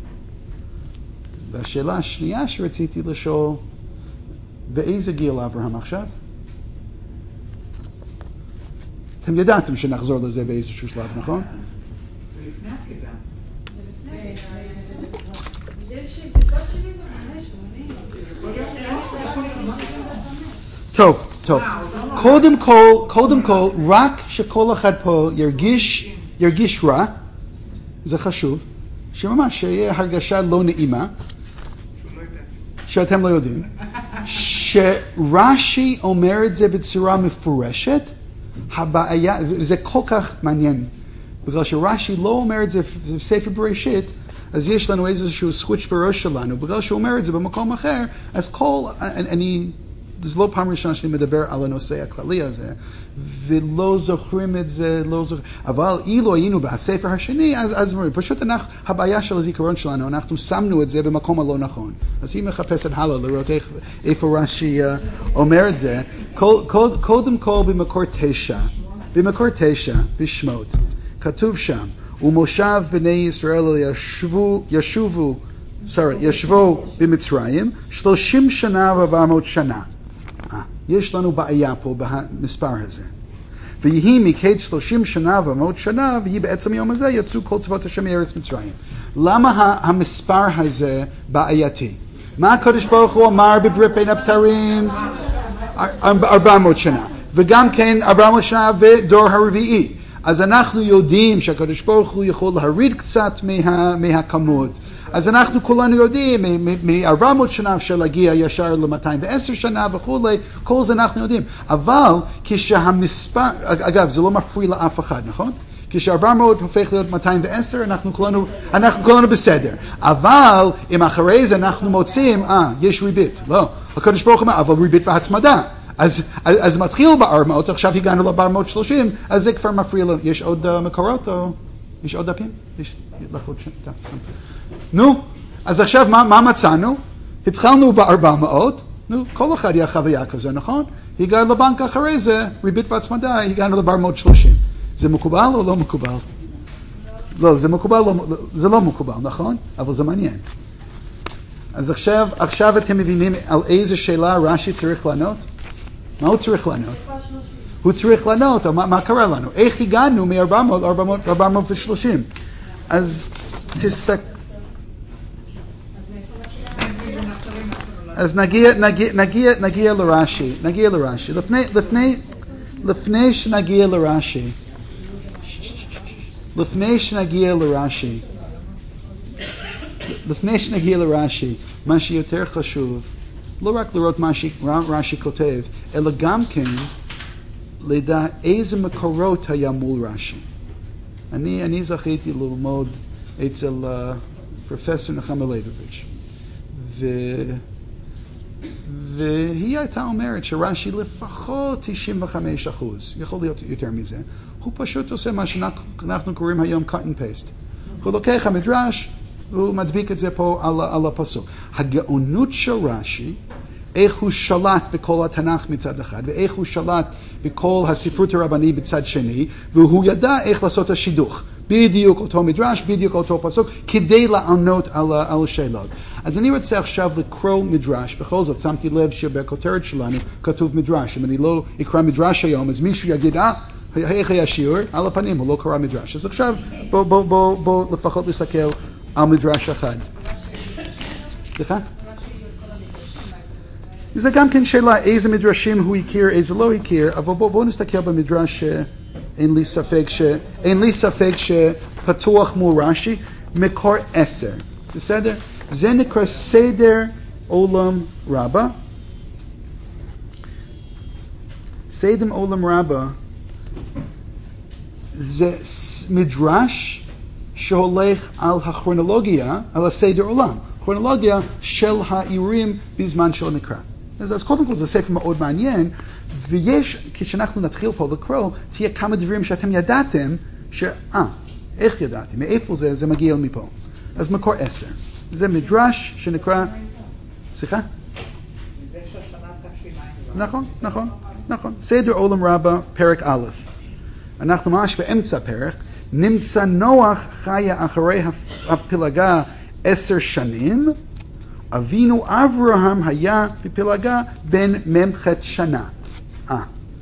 והשאלה השנייה שרציתי לשאול, באיזה גיל אברהם עכשיו? אתם ידעתם שנחזור לזה באיזשהו שלב, נכון? זה לפני הפקידה. טוב, טוב. קודם כל, קודם כל, רק שכל אחד פה ירגיש, ירגיש רע, זה חשוב, שממש שיהיה הרגשה לא נעימה, שאתם לא יודעים, שרש"י אומר את זה בצורה מפורשת, הבעיה, וזה כל כך מעניין, בגלל שרש"י לא אומר את זה בספר בראשית, אז יש לנו איזשהו סוויץ' בראש שלנו, בגלל שהוא אומר את זה במקום אחר, אז כל, אני, זו לא פעם ראשונה שאני מדבר על הנושא הכללי הזה, ולא זוכרים את זה, לא זוכרים, אבל אילו היינו בספר השני, אז, אז פשוט אנחנו, הבעיה של הזיכרון שלנו, אנחנו שמנו את זה במקום הלא נכון. אז היא מחפשת הלאה לראות איך, איפה רש"י uh, אומר את זה. כל, כל, קודם כל במקור תשע, במקור תשע, בשמות, כתוב שם, ומושב בני ישראל ישבו, ישובו, sorry, ישבו במצרים, שלושים שנה וארבע מאות שנה. יש לנו בעיה פה במספר הזה. ויהי מקץ שלושים שנה ומאות שנה, ויהי בעצם היום הזה יצאו כל צבאות השם מארץ מצרים. למה המספר הזה בעייתי? מה הקדוש ברוך הוא אמר בברית בין הבתרים? ארבע מאות שנה. וגם כן ארבע מאות שנה ודור הרביעי. אז אנחנו יודעים שהקדוש ברוך הוא יכול להוריד קצת מה, מהכמות. אז אנחנו כולנו יודעים, מ-ארבע מאות שנה אפשר להגיע ישר ל-מאתיים ועשר שנה וכולי, כל זה אנחנו יודעים. אבל כשהמספר, אגב, זה לא מפריע לאף אחד, נכון? כש-ארבע מאות הופך להיות מאתיים ועשר, אנחנו כולנו, אנחנו כולנו בסדר. אבל אם אחרי זה אנחנו מוצאים, אה, יש ריבית. לא, הקדוש ברוך הוא אומר, אבל ריבית והצמדה. אז, אז, אז מתחיל ב-ארבע מאות, עכשיו הגענו ל-ארבע מאות ושלושים, אז זה כבר מפריע לנו. יש עוד uh, מקורות או יש עוד דפים? יש לך עוד דף. נו, אז עכשיו מה, מה מצאנו? התחלנו ב-ארבע מאות, נו, כל אחד יהיה חוויה כזה, נכון? הגענו לבנק אחרי זה, ריבית והצמדה, הגענו ל-ארבע מאות ושלושים. זה מקובל או לא מקובל? לא, זה מקובל, לא, זה לא מקובל, נכון? אבל זה מעניין. אז עכשיו, עכשיו אתם מבינים על איזה שאלה רש"י צריך לענות? מה הוא צריך לענות? הוא צריך לענות, מה, מה קרה לנו? איך הגענו מ-ארבע מאות ל-ארבע מאות ושלושים? אז תסתכל. אז נגיע, נגיע, נגיע, נגיע לרש"י, נגיע לרש"י. לפני, לפני, לפני שנגיע לרש"י, לפני שנגיע לרש"י, לפני שנגיע לרש"י, מה שיותר חשוב, לא רק לראות מה רש"י כותב, אלא גם כן לדע איזה מקורות היה מול רש"י. אני, אני זכיתי ללמוד אצל uh, פרופסור נחמה ליבוביץ', ו... והיא הייתה אומרת שרש"י לפחות תשעים וחמישה אחוז, יכול להיות יותר מזה, הוא פשוט עושה מה שאנחנו קוראים היום cut and paste. הוא לוקח המדרש, והוא מדביק את זה פה על, על הפסוק. הגאונות של רש"י, איך הוא שלט בכל התנ"ך מצד אחד, ואיך הוא שלט בכל הספרות הרבני בצד שני, והוא ידע איך לעשות השידוך. בדיוק אותו מדרש, בדיוק אותו פסוק, כדי לענות על, על שאלות. אז אני רוצה עכשיו לקרוא מדרש, בכל זאת שמתי לב שבכותרת שלנו כתוב מדרש. אם אני לא אקרא מדרש היום, אז מישהו יגיד, אה, איך היה שיעור? על הפנים, הוא לא קרא מדרש. אז עכשיו בוא, בוא, בוא, בוא לפחות להסתכל על מדרש אחד. סליחה? זה גם כן שאלה איזה מדרשים הוא הכיר, איזה לא הכיר, אבל בואו בוא נסתכל במדרש שאין לי ספק, ש... אין לי ספק שפתוח מול רש"י, מקור עשר, בסדר? זה נקרא סדר עולם רבה. סדר עולם רבה זה מדרש שהולך על הכרונולוגיה, על הסדר עולם, כרונולוגיה של האירועים בזמן של המקרא. אז, אז קודם כל זה ספר מאוד מעניין, ויש, כשאנחנו נתחיל פה לקרוא, תהיה כמה דברים שאתם ידעתם, ש... אה, איך ידעתם? מאיפה זה? זה מגיע מפה. אז מקור עשר. זה מדרש שנקרא... סליחה? זה ששנה תש"ע. נכון, נכון, נכון. סדר עולם רבה, פרק א'. אנחנו ממש באמצע פרק. נמצא נוח חיה אחרי הפלגה עשר שנים, אבינו אברהם היה בפלגה בן ממחת שנה. אה.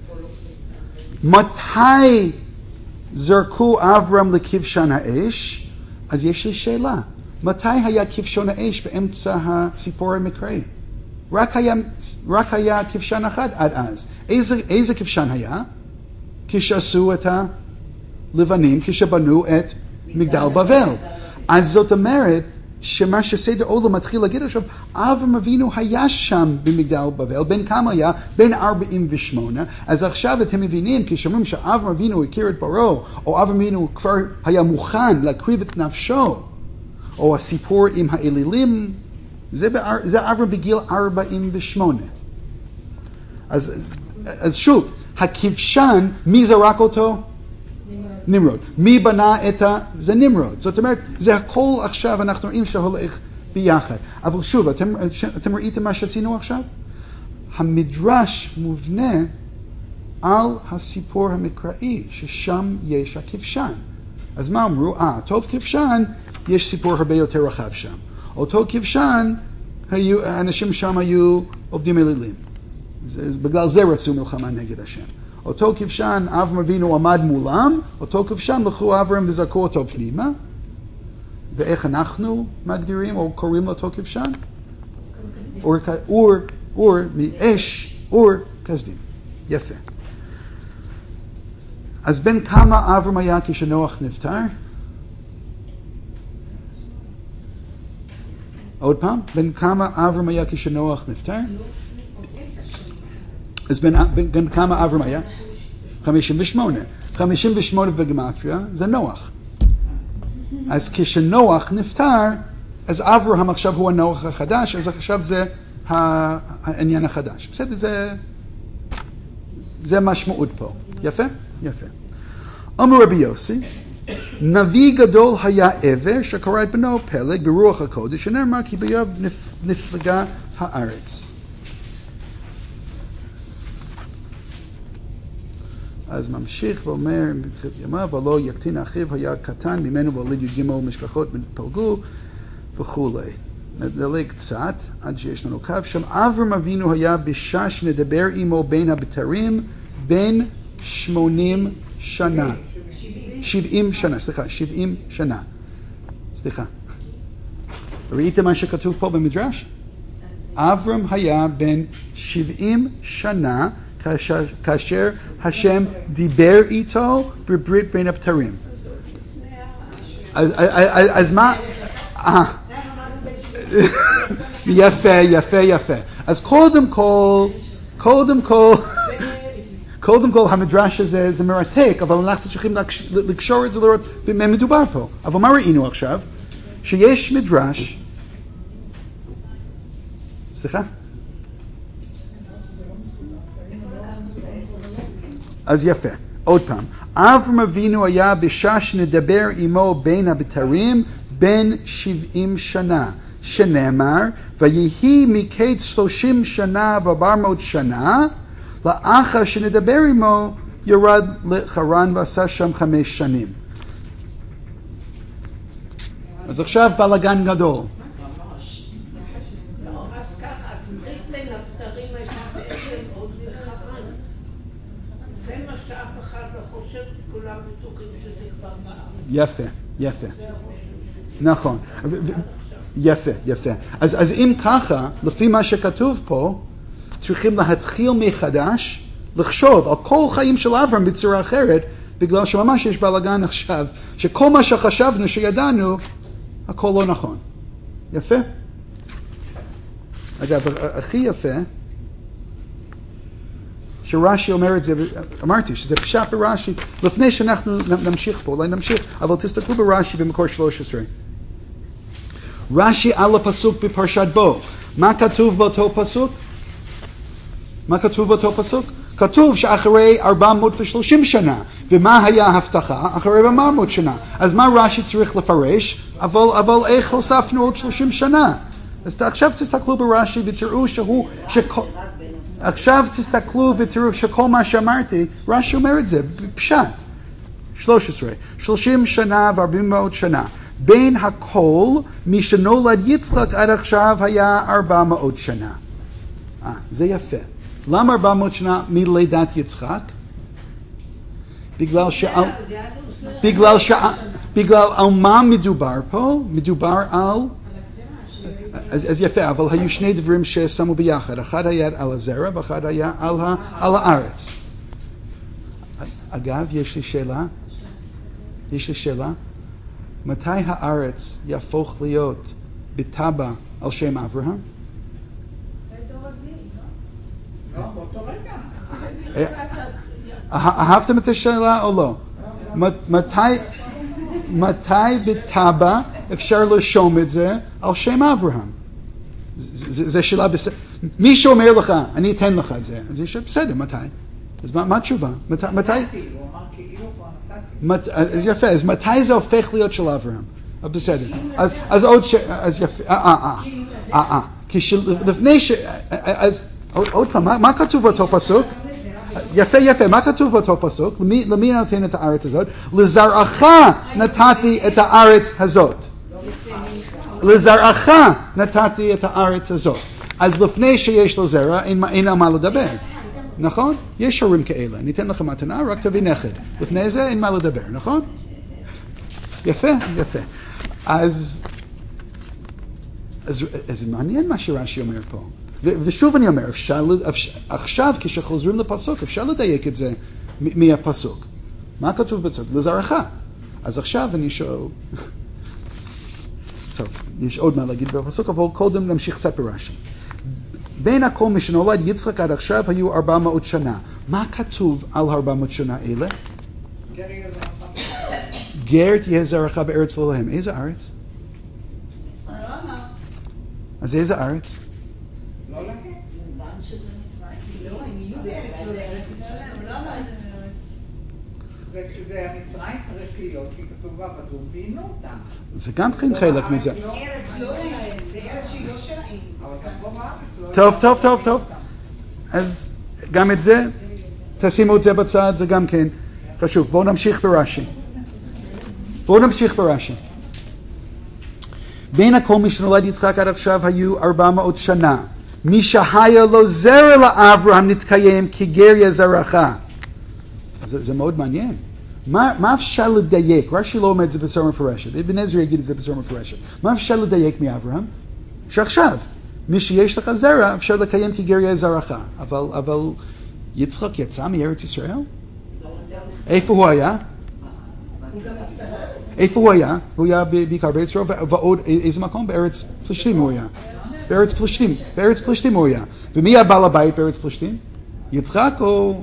מתי זרקו אברהם לכבשן האש? אז יש לי שאלה. מתי היה כבשן האש באמצע הסיפור המקראי? רק היה, רק היה כבשן אחד עד אז. איזה, איזה כבשן היה? כשעשו את הלבנים, כשבנו את מגדל בבל. אז זאת אומרת, שמה שסדר עולם מתחיל להגיד עכשיו, אברהם אבינו היה שם במגדל בבל, בין כמה היה? בין ארבעים ושמונה. אז עכשיו אתם מבינים, כשאומרים שאברהם אבינו הכיר את פרעה, או אברהם אבינו כבר היה מוכן להקריב את נפשו, או הסיפור עם האלילים, זה, באר, זה אברהם בגיל ארבעים ושמונה. אז, אז שוב, הכבשן, מי זרק אותו? נמרוד. מי בנה את ה... זה נמרוד. זאת אומרת, זה הכל עכשיו אנחנו רואים שהולך ביחד. אבל שוב, אתם, אתם ראיתם מה שעשינו עכשיו? המדרש מובנה על הסיפור המקראי, ששם יש הכבשן. אז מה אמרו? אה, טוב כבשן, יש סיפור הרבה יותר רחב שם. אותו כבשן, היו, האנשים שם היו עובדים אלילים. זה, בגלל זה רצו מלחמה נגד השם. אותו כבשן, אברהם אבינו עמד מולם, אותו כבשן לקחו אברהם וזרקו אותו פנימה. ואיך אנחנו מגדירים או קוראים לאותו כבשן? אור, אור, אור מאש, אור כסדים. יפה. אז בין כמה אברהם היה כשנוח נפטר? עוד פעם, בין כמה אברהם היה כשנוח נפטר? אז בין, בין, בין כמה אברהם היה? חמישים ושמונה. חמישים ושמונה בגמטריה זה נוח. אז כשנוח נפטר, אז אברהם עכשיו הוא הנוח החדש, אז עכשיו זה העניין החדש. בסדר, זה, זה משמעות פה. יפה? יפה. אמר רבי יוסי, נביא גדול היה עבר שקרא את בנו פלג ברוח הקודש, שנאמר כי ביוב נפלגה הארץ. אז ממשיך ואומר, ימיו, ולא יקטין אחיו היה קטן ממנו והוליד י"ג משפחות פלגו וכולי. נדלג קצת עד שיש לנו קו שם. אברהם אבינו היה בשעה שנדבר עמו בין הבתרים בין שמונים שנה. שבעים שנה, סליחה, שבעים שנה. סליחה. ראיתם מה שכתוב פה במדרש? אברהם היה בן שבעים שנה כאשר, כאשר השם דיבר איתו בברית בין הבתרים. אז, אז, אז מה... אה. יפה, יפה, יפה. אז קודם כל, קודם כל, קודם כל המדרש הזה זה מרתק, אבל אנחנו צריכים לקשור את זה לראות במה מדובר פה. אבל מה ראינו עכשיו? שיש מדרש... סליחה? אז יפה, עוד פעם. אברהם אבינו היה בשעה שנדבר עמו בין הבתרים בין שבעים שנה, שנאמר, ויהי מקץ שלושים שנה וארבע מאות שנה, לאחר שנדבר עמו ירד לחרן ועשה שם חמש שנים. אז עכשיו בלגן גדול. יפה, יפה. נכון. יפה, יפה. אז, אז אם ככה, לפי מה שכתוב פה, צריכים להתחיל מחדש, לחשוב על כל חיים של אברהם בצורה אחרת, בגלל שממש יש בלגן עכשיו, שכל מה שחשבנו שידענו, הכל לא נכון. יפה? אגב, הכי יפה, שרש"י אומר את זה, אמרתי שזה פשט ברש"י, לפני שאנחנו נמשיך פה, אולי נמשיך, אבל תסתכלו ברש"י במקור שלוש עשרה. רש"י על הפסוק בפרשת בו. מה כתוב באותו פסוק? מה כתוב באותו פסוק? כתוב שאחרי ארבע מאות ושלושים שנה. ומה היה ההבטחה? אחרי ארבע מאות שנה. אז מה רש"י צריך לפרש? אבל, אבל איך הוספנו עוד שלושים שנה? אז עכשיו תסתכלו ברש"י ותראו שהוא... שכל... עכשיו תסתכלו ותראו שכל מה שאמרתי, רש"י אומר את זה, פשט. שלוש עשרה. שלושים שנה וארבע מאות שנה. בין הכל, מי שנולד יצחק עד עכשיו היה ארבע מאות שנה. אה, זה יפה. למה ארבע מאות שנה מלידת יצחק? בגלל ש... בגלל ש... בגלל על מה מדובר פה? מדובר על... אז, אז יפה, אבל היו שני דברים ששמו ביחד. אחד היה על הזרע ואחד היה על, ה... על הארץ. אגב, יש לי שאלה. יש לי שאלה. מתי הארץ יהפוך להיות בטבע על שם אברהם? לא, באותו רגע. אהבתם את השאלה או לא? מתי, מתי בטבע אפשר לרשום את זה על שם אברהם? זה שאלה בסדר. מי שאומר לך, אני אתן לך את זה, אז יש בסדר, מתי? אז מה התשובה? מתי? הוא אמר כאילו פה נתתי. אז יפה, אז מתי זה הופך להיות של אברהם? בסדר. אז עוד ש... אז יפה, אה, אה, אה, אה, כי לפני ש... אז עוד פעם, מה כתוב באותו פסוק? יפה, יפה, מה כתוב באותו פסוק? למי נותן את הארץ הזאת? לזרעך נתתי את הארץ הזאת. לזרעך נתתי את הארץ הזאת. אז לפני שיש לו זרע, אין על מה לדבר. נכון? יש הורים כאלה. ניתן לך מתנה, רק תביא נכד. לפני זה אין מה לדבר, נכון? יפה, יפה. אז, אז, אז מעניין מה שרש"י אומר פה. ו, ושוב אני אומר, אפשר, עכשיו כשחוזרים לפסוק, אפשר לדייק את זה מהפסוק. מה כתוב בפסוק? לזרעך. אז עכשיו אני שואל, טוב, יש עוד מה להגיד בפסוק, אבל קודם נמשיך קצת ברש"י. בין הכל משנולד יצחק עד עכשיו היו ארבע מאות שנה. מה כתוב על ארבע מאות שנה אלה? גר יהיה זרעך. גר תהיה זרעך בארץ לא להם. איזה ארץ? לא אמר. אז איזה ארץ? לא להם. גם שזה מצרים. לא, הם יהיו בארץ, לא בארץ ישראל. הוא לא אמר את זה. זה המצרים צריך להיות, כי כתוב ועבדו ועינו אותם. זה גם כן חלק מזה. ארץ לא להם, בארץ שהיא לא שלהם. אבל גם פה בארץ לא... טוב, טוב, טוב, טוב. אז גם את זה, תשימו את זה בצד, זה גם כן חשוב. בואו נמשיך ברש"י. בואו נמשיך ברש"י. בין הכל מי שנולד יצחק עד עכשיו היו ארבע מאות שנה. מי שהיה לו זרע לאברהם נתקיים כי גר יהיה זרעך. זה, זה מאוד מעניין. מה, מה אפשר לדייק? רש"י לא אומר את זה בצורה מפורשת. אבן עזרא יגיד את זה בצורה מפורשת. מה אפשר לדייק מאברהם? שעכשיו, מי שיש לך זרע, אפשר לקיים כי גר יהיה זרעך. אבל, אבל יצחק יצא מארץ ישראל? איפה הוא היה? איפה הוא היה? הוא היה בעיקר בארץ ישראל, ועוד איזה מקום? בארץ פלשתים הוא היה. בארץ פלשתים. בארץ פלשתים הוא היה. ומי הבעל הבית בארץ פלשתים? יצחק או...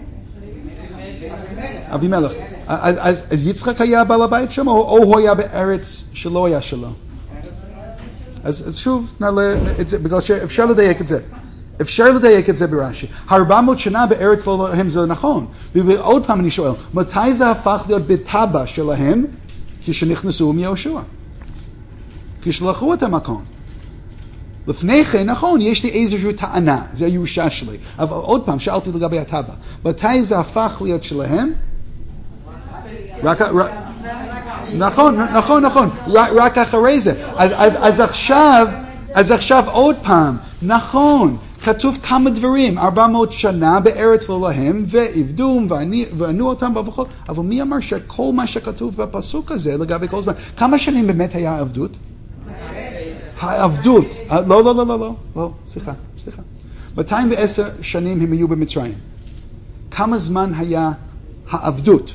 אבימלך. אז, אז, אז יצחק היה בעל הבית שם, או, או הוא היה בארץ שלא היה שלו? אז, אז שוב, נעלה את זה, בגלל שאפשר לדייק את זה. אפשר לדייק את זה ברש"י. ארבע מאות שנה בארץ לא להם זה נכון. ועוד פעם אני שואל, מתי זה הפך להיות בטבע שלהם כשנכנסו מיהושע? כשלחו את המקום. לפני כן, נכון, יש לי איזושהי טענה, זה הירושה שלי. אבל עוד פעם, שאלתי לגבי הטבע. מתי זה הפך להיות שלהם? רק... נכון, נכון, נכון. רק אחרי זה. אז עכשיו, אז עכשיו עוד פעם, נכון. כתוב כמה דברים, ארבע מאות שנה בארץ לא להם, ועבדו וענו אותם ובכל, אבל מי אמר שכל מה שכתוב בפסוק הזה לגבי כל זמן, כמה שנים באמת היה העבדות? העבדות, לא, לא, לא, לא, לא, לא, סליחה, סליחה. מאתיים ועשר שנים הם היו במצרים. כמה זמן היה העבדות?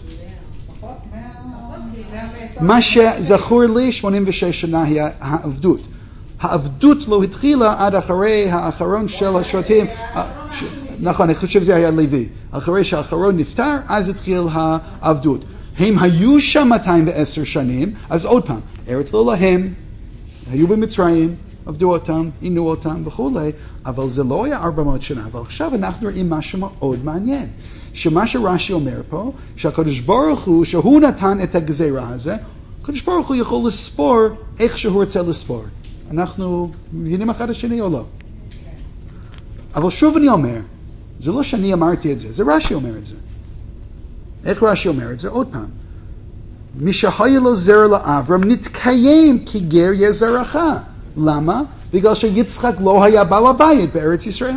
מה שזכור לי, שמונים ושש שנה היה העבדות. העבדות לא התחילה עד אחרי האחרון של השבטים. נכון, אני חושב שזה היה לוי. אחרי שהאחרון נפטר, אז התחיל העבדות. הם היו שם מאתיים ועשר שנים, אז עוד פעם, ארץ לא להם, היו במצרים, עבדו אותם, עינו אותם וכו', אבל זה לא היה ארבע מאות שנה. אבל עכשיו אנחנו רואים משהו מאוד מעניין. שמה שרש"י אומר פה, שהקדוש ברוך הוא, שהוא נתן את הגזירה הזה, הקדוש ברוך הוא יכול לספור איך שהוא רוצה לספור. אנחנו מבינים אחד השני או לא? אבל שוב אני אומר, זה לא שאני אמרתי את זה, זה רש"י אומר את זה. איך רש"י אומר את זה? עוד פעם. מי שהיה לו זרע לאברהם נתקיים כי גר יהיה זרעך. למה? בגלל שיצחק לא היה בעל הבית בארץ ישראל.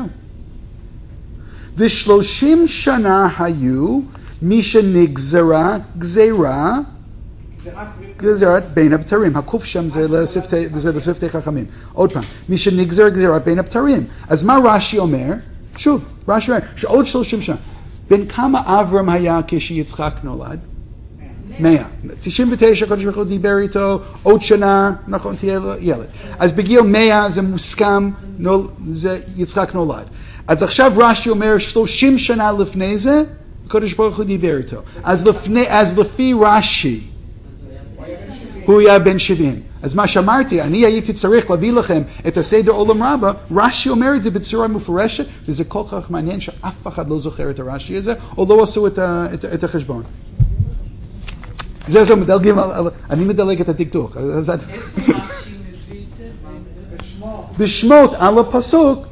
ושלושים שנה היו מי שנגזרה גזירה גזירת בין הבתרים. הקוף שם זה לשפתי, זה לשפתי חכמים. עוד פעם, מי שנגזר גזירת בין הבתרים. אז מה רש"י אומר? שוב, רש"י אומר שעוד שלושים שנה. בין כמה אברהם היה כשיצחק נולד? מאה. תשעים ותשע קדוש ברוך הוא דיבר איתו, עוד שנה, נכון, תהיה ילד. אז בגיל מאה זה מוסכם, נול, זה יצחק נולד. אז עכשיו רש"י אומר שלושים שנה לפני זה, קדוש ברוך הוא דיבר איתו. אז, לפני, אז לפי רש"י, הוא היה בן שבעים. אז מה שאמרתי, אני הייתי צריך להביא לכם את הסדר עולם רבה, רש"י אומר את זה בצורה מפורשת, וזה כל כך מעניין שאף אחד לא זוכר את הרש"י הזה, או לא עשו את, ה, את, את החשבון. זה זה מדלגים, אני מדלג את הדקדוק. איפה רש"י מביא את זה? בשמות על הפסוק,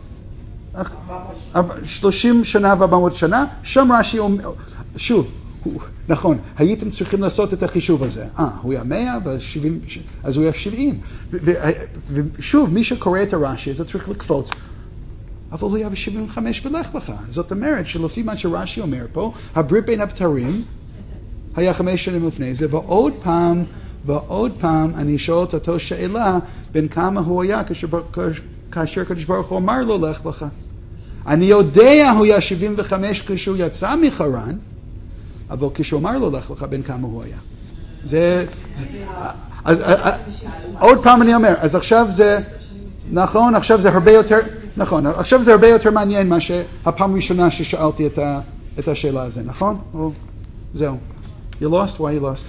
שלושים שנה וארבע מאות שנה, שם רש"י אומר, שוב, נכון, הייתם צריכים לעשות את החישוב הזה. אה, הוא היה מאה ושבעים, אז הוא היה שבעים. ושוב, מי שקורא את הרש"י הזה צריך לקפוץ. אבל הוא היה ב-שבעים וחמש ולך לך. זאת אומרת שלפי מה שרש"י אומר פה, הברית בין הבתרים היה חמש שנים לפני זה, ועוד פעם, ועוד פעם, אני שואל את אותו שאלה, בין כמה הוא היה כאשר קדוש ברוך הוא אמר לו לך לך. אני יודע הוא היה שבעים וחמש כשהוא יצא מחרן, אבל כשהוא אמר לו לך לך בין כמה הוא היה. זה, זה אז, עוד פעם אני אומר, אז עכשיו זה, נכון, עכשיו זה הרבה יותר, נכון, עכשיו זה הרבה יותר מעניין מה שהפעם הראשונה ששאלתי את, ה, את השאלה הזו, נכון? או, זהו. You lost? Why you lost?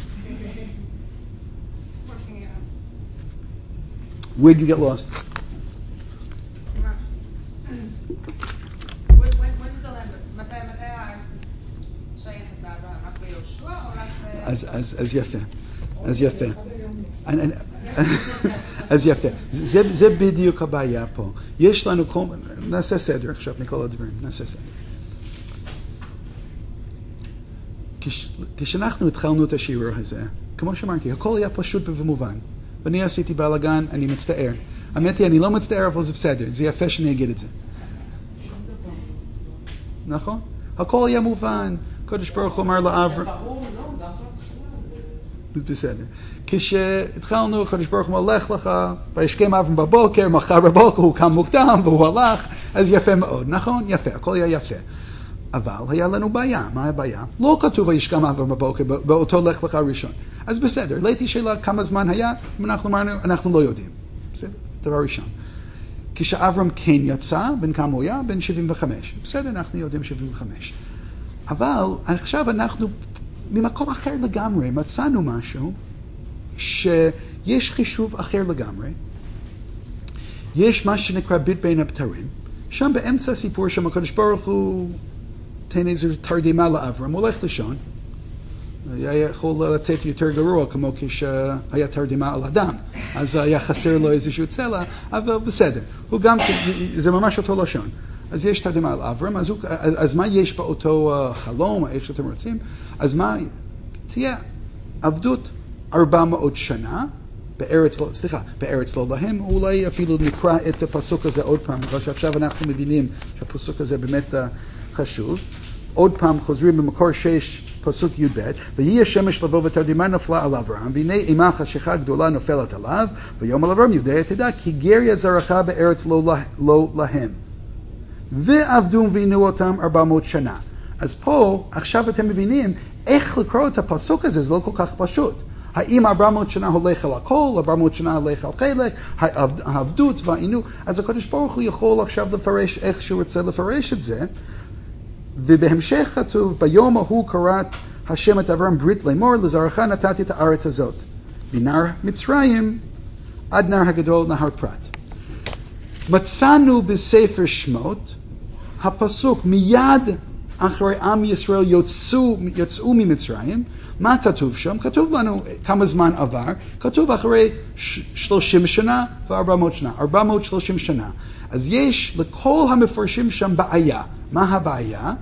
Working it out. Where'd you get lost? When- when- when's the land? מתי מתי הארץ שייכת לאברהם? רק ביהושע או רק ב... אז, אז, אז יפה. אז יפה. אני- אני- אז יפה. זה, זה בדיוק הבעיה פה. יש לנו כל... נעשה סדר עכשיו מכל הדברים. נעשה סדר. כש, כשאנחנו התחלנו את השיעור הזה, כמו שאמרתי, הכל היה פשוט ומובן. ואני עשיתי בלגן, אני מצטער. האמת היא, אני לא מצטער, אבל זה בסדר. זה יפה שאני אגיד את זה. נכון? הכל היה מובן. קדוש ברוך הוא אמר לאברהם... בסדר. כשהתחלנו, הקדוש ברוך הוא הולך לך, וישכם אברהם בבוקר, מחר בבוקר הוא קם מוקדם והוא הלך, אז יפה מאוד, נכון? יפה, הכל היה יפה. אבל היה לנו בעיה, מה הבעיה? לא כתוב וישכם אברהם בבוקר, באותו לך לך ראשון. אז בסדר, העליתי שאלה כמה זמן היה, אנחנו אמרנו, אנחנו לא יודעים. בסדר, דבר ראשון. כשאברהם כן יצא, בין כמה הוא היה? בין שבעים וחמש. בסדר, אנחנו יודעים שבעים וחמש. אבל עכשיו אנחנו, ממקום אחר לגמרי, מצאנו משהו, שיש חישוב אחר לגמרי. יש מה שנקרא בית בין הבתרים. שם באמצע הסיפור, שם הקדוש ברוך הוא תן איזו תרדמה לאברהם, הוא הולך לישון. היה יכול לצאת יותר גרוע, כמו כשהיה תרדמה על אדם. אז היה חסר לו איזשהו צלע, אבל בסדר. הוא גם, זה ממש אותו לשון. אז יש תרדמה על אברהם, אז, הוא, אז מה יש באותו חלום, איך שאתם רוצים? אז מה, תהיה עבדות ארבע מאות שנה, בארץ לא, סליחה, בארץ לא להם, אולי אפילו נקרא את הפסוק הזה עוד פעם, בגלל שעכשיו אנחנו מבינים שהפסוק הזה באמת חשוב. עוד פעם חוזרים במקור שש, פסוק י"ב, ויהי השמש לבוא ותרדמה נפלה על אברהם, והנה אימה חשיכה גדולה נופלת עליו, ויאמר לאברהם יודע תדע, כי גר יזרעך בארץ לא, לא להם. ועבדו ועינו אותם ארבע מאות שנה. אז פה, עכשיו אתם מבינים איך לקרוא את הפסוק הזה, זה לא כל כך פשוט. האם ארבע מאות שנה הולך על הכל, ארבע מאות שנה הולך על חלק, העבדות והעינו, אז הקדוש ברוך הוא יכול עכשיו לפרש איך שהוא רוצה לפרש את זה, ובהמשך כתוב, ביום ההוא קראת השם את אברהם ברית לאמור, לזרעך נתתי את הארץ הזאת, מנהר מצרים עד נהר הגדול נהר פרת. מצאנו בספר שמות, הפסוק מיד אחרי עם ישראל יוצאו, יצאו ממצרים, מה כתוב שם? כתוב לנו כמה זמן עבר, כתוב אחרי שלושים שנה וארבע מאות שנה, ארבע מאות ושלושים שנה. אז יש לכל המפרשים שם בעיה. מה הבעיה?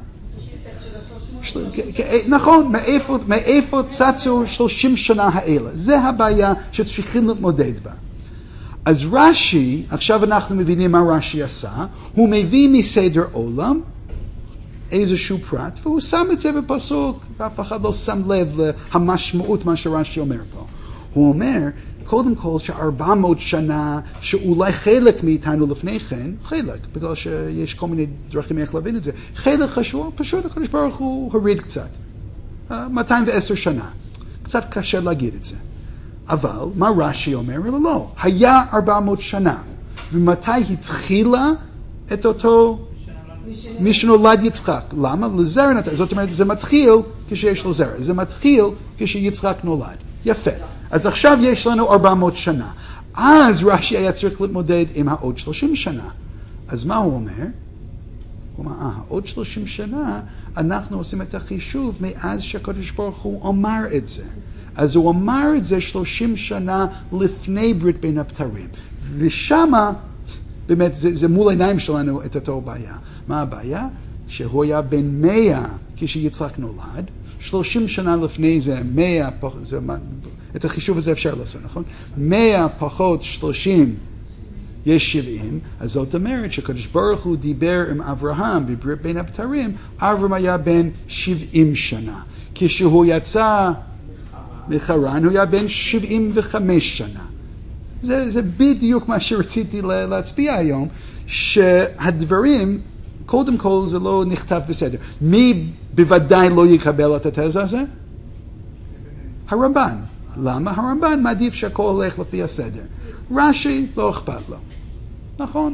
נכון, מאיפה, מאיפה צצו שלושים שנה האלה? זה הבעיה שצריכים להתמודד בה. אז רש"י, עכשיו אנחנו מבינים מה רש"י עשה, הוא מביא מסדר עולם איזשהו פרט, והוא שם את זה בפסוק, ואף אחד לא שם לב להמשמעות מה שרש"י אומר פה. הוא אומר, קודם כל שארבע מאות שנה, שאולי חלק מאיתנו לפני כן, חלק, בגלל שיש כל מיני דרכים איך להבין את זה, חלק חשוב, פשוט הקדוש ברוך הוא הוריד קצת, מאתיים ועשר שנה, קצת קשה להגיד את זה. אבל מה רש"י אומר? לא, לא, היה ארבע מאות שנה, ומתי התחילה את אותו... מי שנולד יצחק. למה? לזרע נתן. זאת אומרת, זה מתחיל כשיש לו זרע. זה מתחיל כשיצחק נולד. יפה. אז עכשיו יש לנו ארבע מאות שנה. אז רש"י היה צריך להתמודד עם העוד שלושים שנה. אז מה הוא אומר? הוא אומר, אה, עוד שלושים שנה אנחנו עושים את החישוב מאז שהקדוש ברוך הוא אמר את זה. אז הוא אמר את זה שלושים שנה לפני ברית בין הבתרים. ושמה, באמת, זה, זה מול העיניים שלנו את אותו בעיה. מה הבעיה? שהוא היה בן מאה כשיצחק נולד, שלושים שנה לפני זה, מאה, זה, את החישוב הזה אפשר לעשות, נכון? מאה פחות שלושים, יש שבעים, אז זאת אומרת שקדוש ברוך הוא דיבר עם אברהם בברית בין הבתרים, אברהם היה בן שבעים שנה. כשהוא יצא מחרן, הוא היה בן שבעים וחמש שנה. זה, זה בדיוק מה שרציתי להצביע היום, שהדברים, קודם כל זה לא נכתב בסדר. מי בוודאי לא יקבל את התזה הזה? הרמב"ן. למה? הרמב"ן מעדיף שהכל הולך לפי הסדר. רש"י לא אכפת לו. נכון?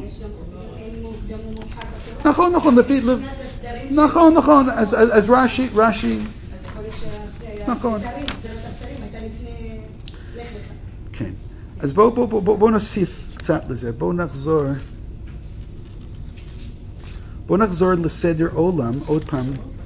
נכון, נכון. לפי, נכון, נכון. אז, אז, אז רש"י, רש"י... אז יכול להיות שזה היה נכון. סרט הבתרים הייתה לפני לך לך. כן. אז בואו בוא, בוא, בוא, בוא נוסיף קצת לזה. בואו נחזור. בואו נחזור לסדר עולם עוד פעם.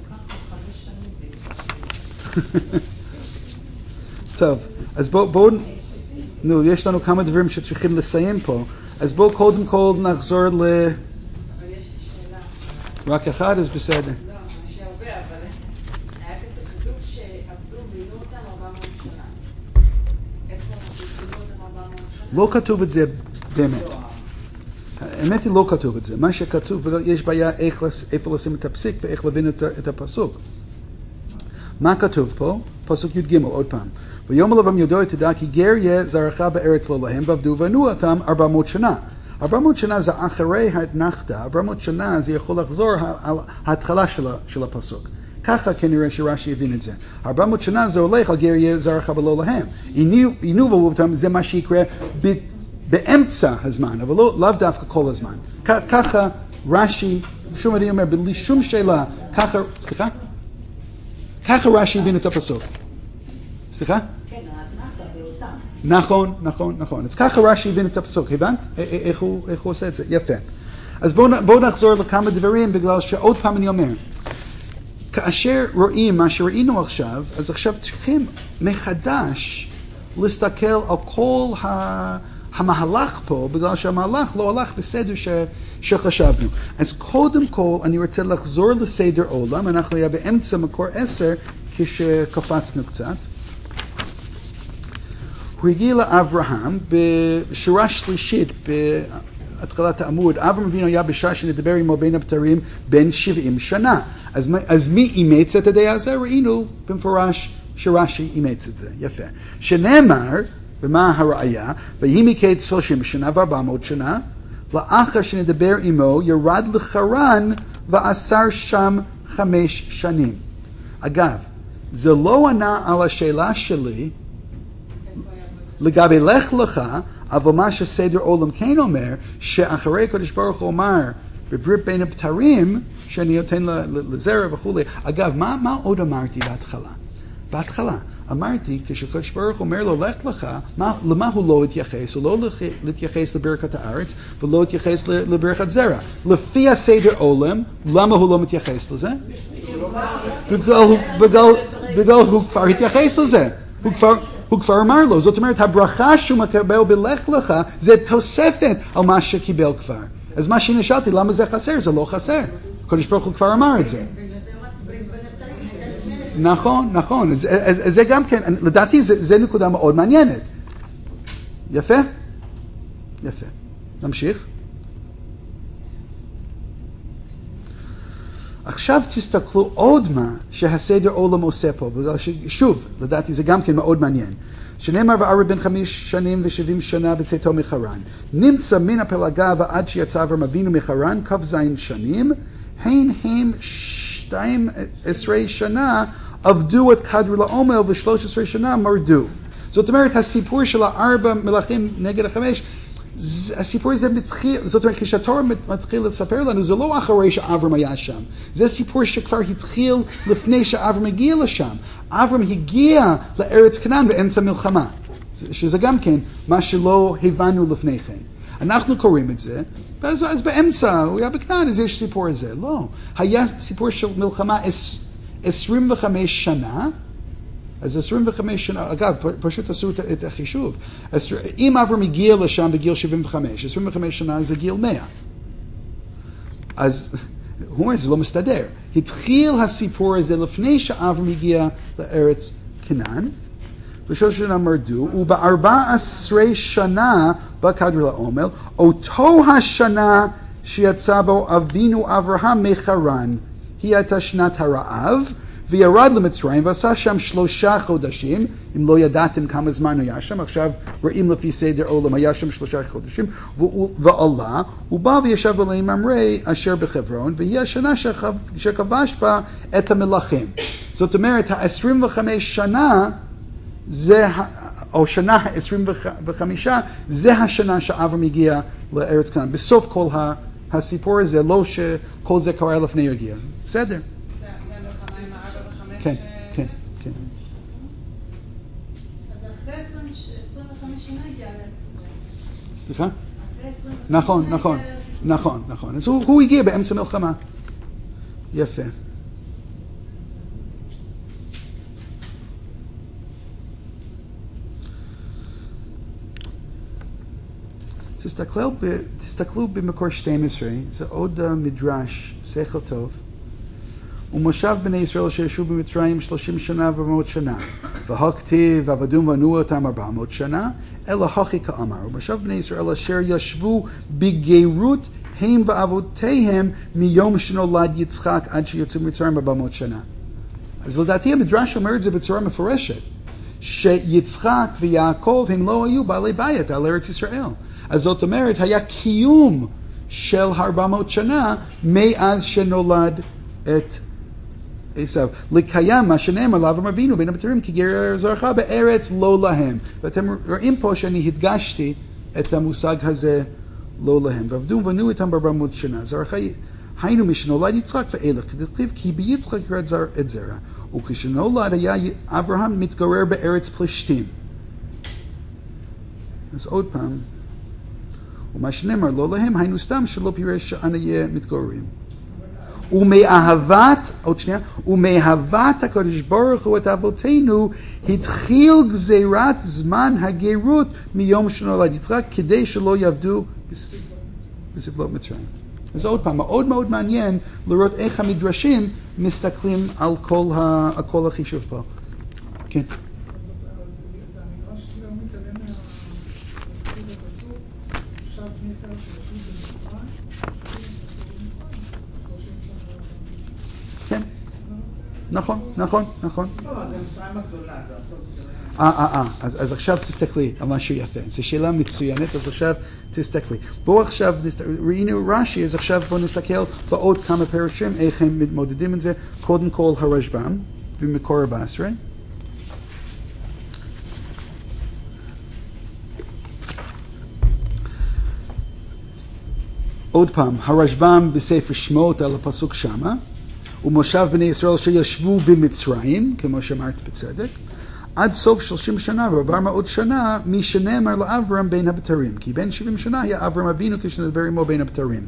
טוב, אז בואו, בוא, נו, יש לנו כמה דברים שצריכים לסיים פה. אז בואו קודם כל נחזור ל... אבל יש לי שאלה. רק אחד, אז בסדר. לא, יש הרבה, אבל היה כתוב שעבדו בינו אותם ארבע מאות שנה. איפה בינו אותם ארבע מאות שנה? לא כתוב את זה באמת. האמת היא לא כתוב את זה. מה שכתוב, יש בעיה איך, איפה לשים את הפסיק ואיך להבין את, את הפסוק. מה כתוב פה? פסוק י' ג' עוד פעם. ויאמר לבם יודו תדע כי גר יהיה זרעך בארץ לא להם ועבדו וענו אותם ארבע מאות שנה. ארבע מאות שנה זה אחרי האתנחתא, ארבע מאות שנה זה יכול לחזור על ההתחלה של, של הפסוק. ככה כנראה שרש"י הבין את זה. ארבע מאות שנה זה הולך על גר יהיה זרעך ולא להם. עינו וענו אותם זה מה שיקרה ב, באמצע הזמן, אבל לא, לאו דווקא כל הזמן. כ, ככה רש"י, שום אני אומר, בלי שום שאלה, ככה, סליחה? ככה רש"י הבין את הפסוק. סליחה? כן, האתנחתא באותם. נכון, נכון, נכון. אז ככה רש"י הבין את הפסוק, הבנת? איך הוא, איך הוא עושה את זה? יפה. אז בואו בוא נחזור לכמה דברים, בגלל שעוד פעם אני אומר, כאשר רואים מה שראינו עכשיו, אז עכשיו צריכים מחדש להסתכל על כל ה... המהלך פה, בגלל שהמהלך לא הלך בסדר ש... שחשבנו. אז קודם כל אני רוצה לחזור לסדר עולם, אנחנו היה באמצע מקור עשר כשקפצנו קצת. הוא הגיע לאברהם בשורה שלישית בהתחלת העמוד. אברהם אבינו היה בשעה שנדבר עמו בין הבתרים בין שבעים שנה. אז, אז מי אימץ את הדעה הזה? ראינו במפורש שרש"י אימץ את זה. יפה. שנאמר, ומה הראיה? ויהי מקץ שלושים שנה וארבע מאות שנה, לאחר שנדבר עמו ירד לחרן ועשר שם חמש שנים. אגב, זה לא ענה על השאלה שלי לגבי לך לך, אבל מה שסדר עולם כן אומר, שאחרי הקדוש ברוך הוא אומר בברית בין הבתרים, שאני נותן לזרע וכו'. אגב, מה, מה עוד אמרתי בהתחלה? בהתחלה אמרתי, כשקדוש ברוך הוא אומר לו לך לך, מה, למה הוא לא התייחס? הוא לא להתייחס לברכת הארץ ולא התייחס לברכת זרע. לפי הסדר עולם, למה הוא לא מתייחס לזה? בגלל הוא כבר התייחס לזה. הוא כבר... הוא כבר אמר לו, זאת אומרת, הברכה שהוא מקבל בלך לך, זה תוספת על מה שקיבל כבר. אז מה שנשאלתי, למה זה חסר? זה לא חסר. הקדוש ברוך הוא כבר אמר את זה. נכון, נכון. אז, אז, אז זה גם כן, לדעתי, זה, זה נקודה מאוד מעניינת. יפה? יפה. נמשיך. עכשיו תסתכלו עוד מה שהסדר עולם עושה פה, בגלל ששוב, לדעתי זה גם כן מאוד מעניין. שנאמר וארבע בן חמש שנים ושבעים שנה בצאתו מחרן. נמצא מן הפלגה ועד שיצא אברהם אבינו מחרן, כ"ז שנים, הן הם שתים עשרה שנה עבדו את כדור לעומר ושלוש עשרה שנה מרדו. זאת אומרת, הסיפור של הארבע מלכים נגד החמש, הסיפור הזה מתחיל, זאת אומרת, כשהתורה מתחיל לספר לנו, זה לא אחרי שאברהם היה שם. זה סיפור שכבר התחיל לפני שאברהם הגיע לשם. אברהם הגיע לארץ כנען באמצע מלחמה, שזה גם כן מה שלא הבנו לפני כן. אנחנו קוראים את זה, אז, אז באמצע, הוא היה בכנען, אז יש סיפור הזה. לא. היה סיפור של מלחמה עשרים וחמש שנה, אז עשרים וחמש שנה, אגב, פשוט עשו את החישוב. אם אברהם הגיע לשם בגיל שבעים וחמש, עשרים וחמש שנה זה גיל מאה. אז הוא אומר, זה לא מסתדר. התחיל הסיפור הזה לפני שאברהם הגיע לארץ כנען, ושלוש שנה מרדו, ובארבע עשרה שנה בכדור לעומר, אותו השנה שיצא בו אבינו אברהם מחרן, היא הייתה שנת הרעב, וירד למצרים ועשה שם שלושה חודשים, אם לא ידעתם כמה זמן היה שם, עכשיו רואים לפי סדר עולם, היה שם שלושה חודשים, ועלה, הוא בא וישב עליהם ממרא אשר בחברון, והיא השנה שכבש בה את המלכים. זאת אומרת, ה-עשרים וחמש שנה, זה, או שנה ה-עשרים וחמישה, זה השנה שאברהם הגיע לארץ כנען. בסוף כל הסיפור הזה, לא שכל זה קרה לפני הגיע. בסדר? זה המלחמה עם הארבע וחמש? כן, כן, כן. עשרים וחמש שנה הגיע לארץ ישראל. סליחה? אחרי עשרים וחמש נכון, שנה נכון, הגיע לארץ ישראל. נכון, נכון. אז הוא, הוא הגיע באמצע מלחמה. יפה. תסתכלו, ב, תסתכלו במקור שתים עשרה, זה עוד uh, מדרש, שכל טוב. ומושב בני ישראל אשר ישבו במצרים שלושים שנה ומאות שנה. והכתיב עבדום וענו אותם ארבע מאות שנה, אלא הכי כאמר. ומושב בני ישראל אשר ישבו בגרות הם ואבותיהם מיום שנולד יצחק עד שיצאו ממצרים ארבע מאות שנה. אז לדעתי המדרש אומר את זה בצורה מפורשת, שיצחק ויעקב הם לא היו בעלי בית על ארץ ישראל. אז זאת אומרת, היה קיום של ארבע מאות שנה מאז שנולד את עשיו. לקיים מה שנאמר לאברהם אבינו בין הבתרים כי גר זרעך בארץ לא להם. ואתם רואים פה שאני הדגשתי את המושג הזה לא להם. ועבדו ובנו איתם ארבע מאות שנה. זרעך היינו משנולד יצחק ואילך. כתכתיב כי ביצחק ירד את זרע. וכשנולד היה אברהם מתגורר בארץ פלישתים. אז עוד פעם, ומה שנאמר לא להם היינו סתם שלא פירש שאנה יהיה מתגוררים. ומאהבת, עוד שנייה, ומאהבת הקדוש ברוך הוא את אבותינו, התחיל גזירת זמן הגרות מיום שנולד יצחק, כדי שלא יעבדו בסבלות מצרים. אז עוד פעם, מאוד מאוד מעניין לראות איך המדרשים מסתכלים על כל, ה, על כל החישוב פה. כן. כן, נכון, נכון, נכון. לא, זה מצרים הגדולה, זה עכשיו... אה, אה, אה, אז עכשיו תסתכלי על משהו יפה. זו שאלה מצוינת, אז עכשיו תסתכלי. בואו עכשיו, ראינו רש"י, אז עכשיו בואו נסתכל בעוד כמה פרשים, איך הם מתמודדים עם זה. קודם כל הרשב"ם, במקור ארבע עשרה. עוד פעם, הרשב"ם בספר שמות על הפסוק שמה, ומושב בני ישראל שישבו במצרים, כמו שאמרת בצדק, עד סוף שלושים שנה וארבע מאות שנה, מי שנאמר לאברהם בין הבתרים, כי בין שבעים שנה היה אברהם אבינו כשנדבר עמו בין הבתרים.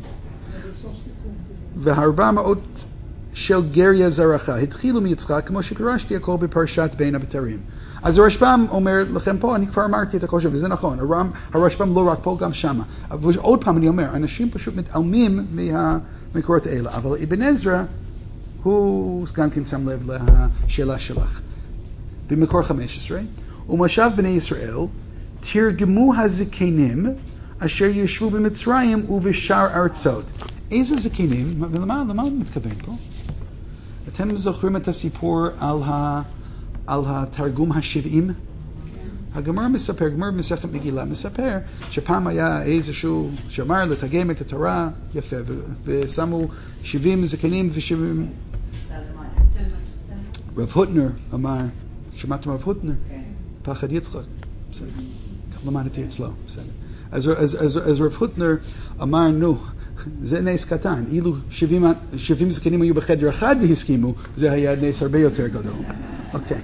והארבע מאות של גריה זרעך, התחילו מיצחק, כמו שפירשתי הכל בפרשת בין הבתרים. אז הרשב"ם אומר לכם פה, אני כבר אמרתי את הכל שם, וזה נכון, הרם, הרשב"ם לא רק פה, גם שמה. אבל עוד פעם אני אומר, אנשים פשוט מתעלמים מהמקורות האלה, אבל אבן עזרא, הוא גם כן שם לב לשאלה שלך. במקור חמש עשרה, ומושב בני ישראל, תרגמו הזקנים אשר ישבו במצרים ובשאר ארצות. איזה זקנים? למה, למה הוא מתכוון פה? אתם זוכרים את הסיפור על ה... על התרגום השבעים? הגמרא מספר, גמרא במסכת מגילה מספר שפעם היה איזשהו שאמר לתרגם את התורה יפה, ושמו שבעים זקנים ושבעים... רב הוטנר אמר, שמעתם רב הוטנר? פחד יצחק. בסדר. למדתי אצלו. בסדר. אז, אז, אז, אז רב הוטנר אמר, נו, זה נס קטן. אילו שבעים זקנים היו בחדר אחד והסכימו, זה היה נס הרבה יותר גדול. אוקיי.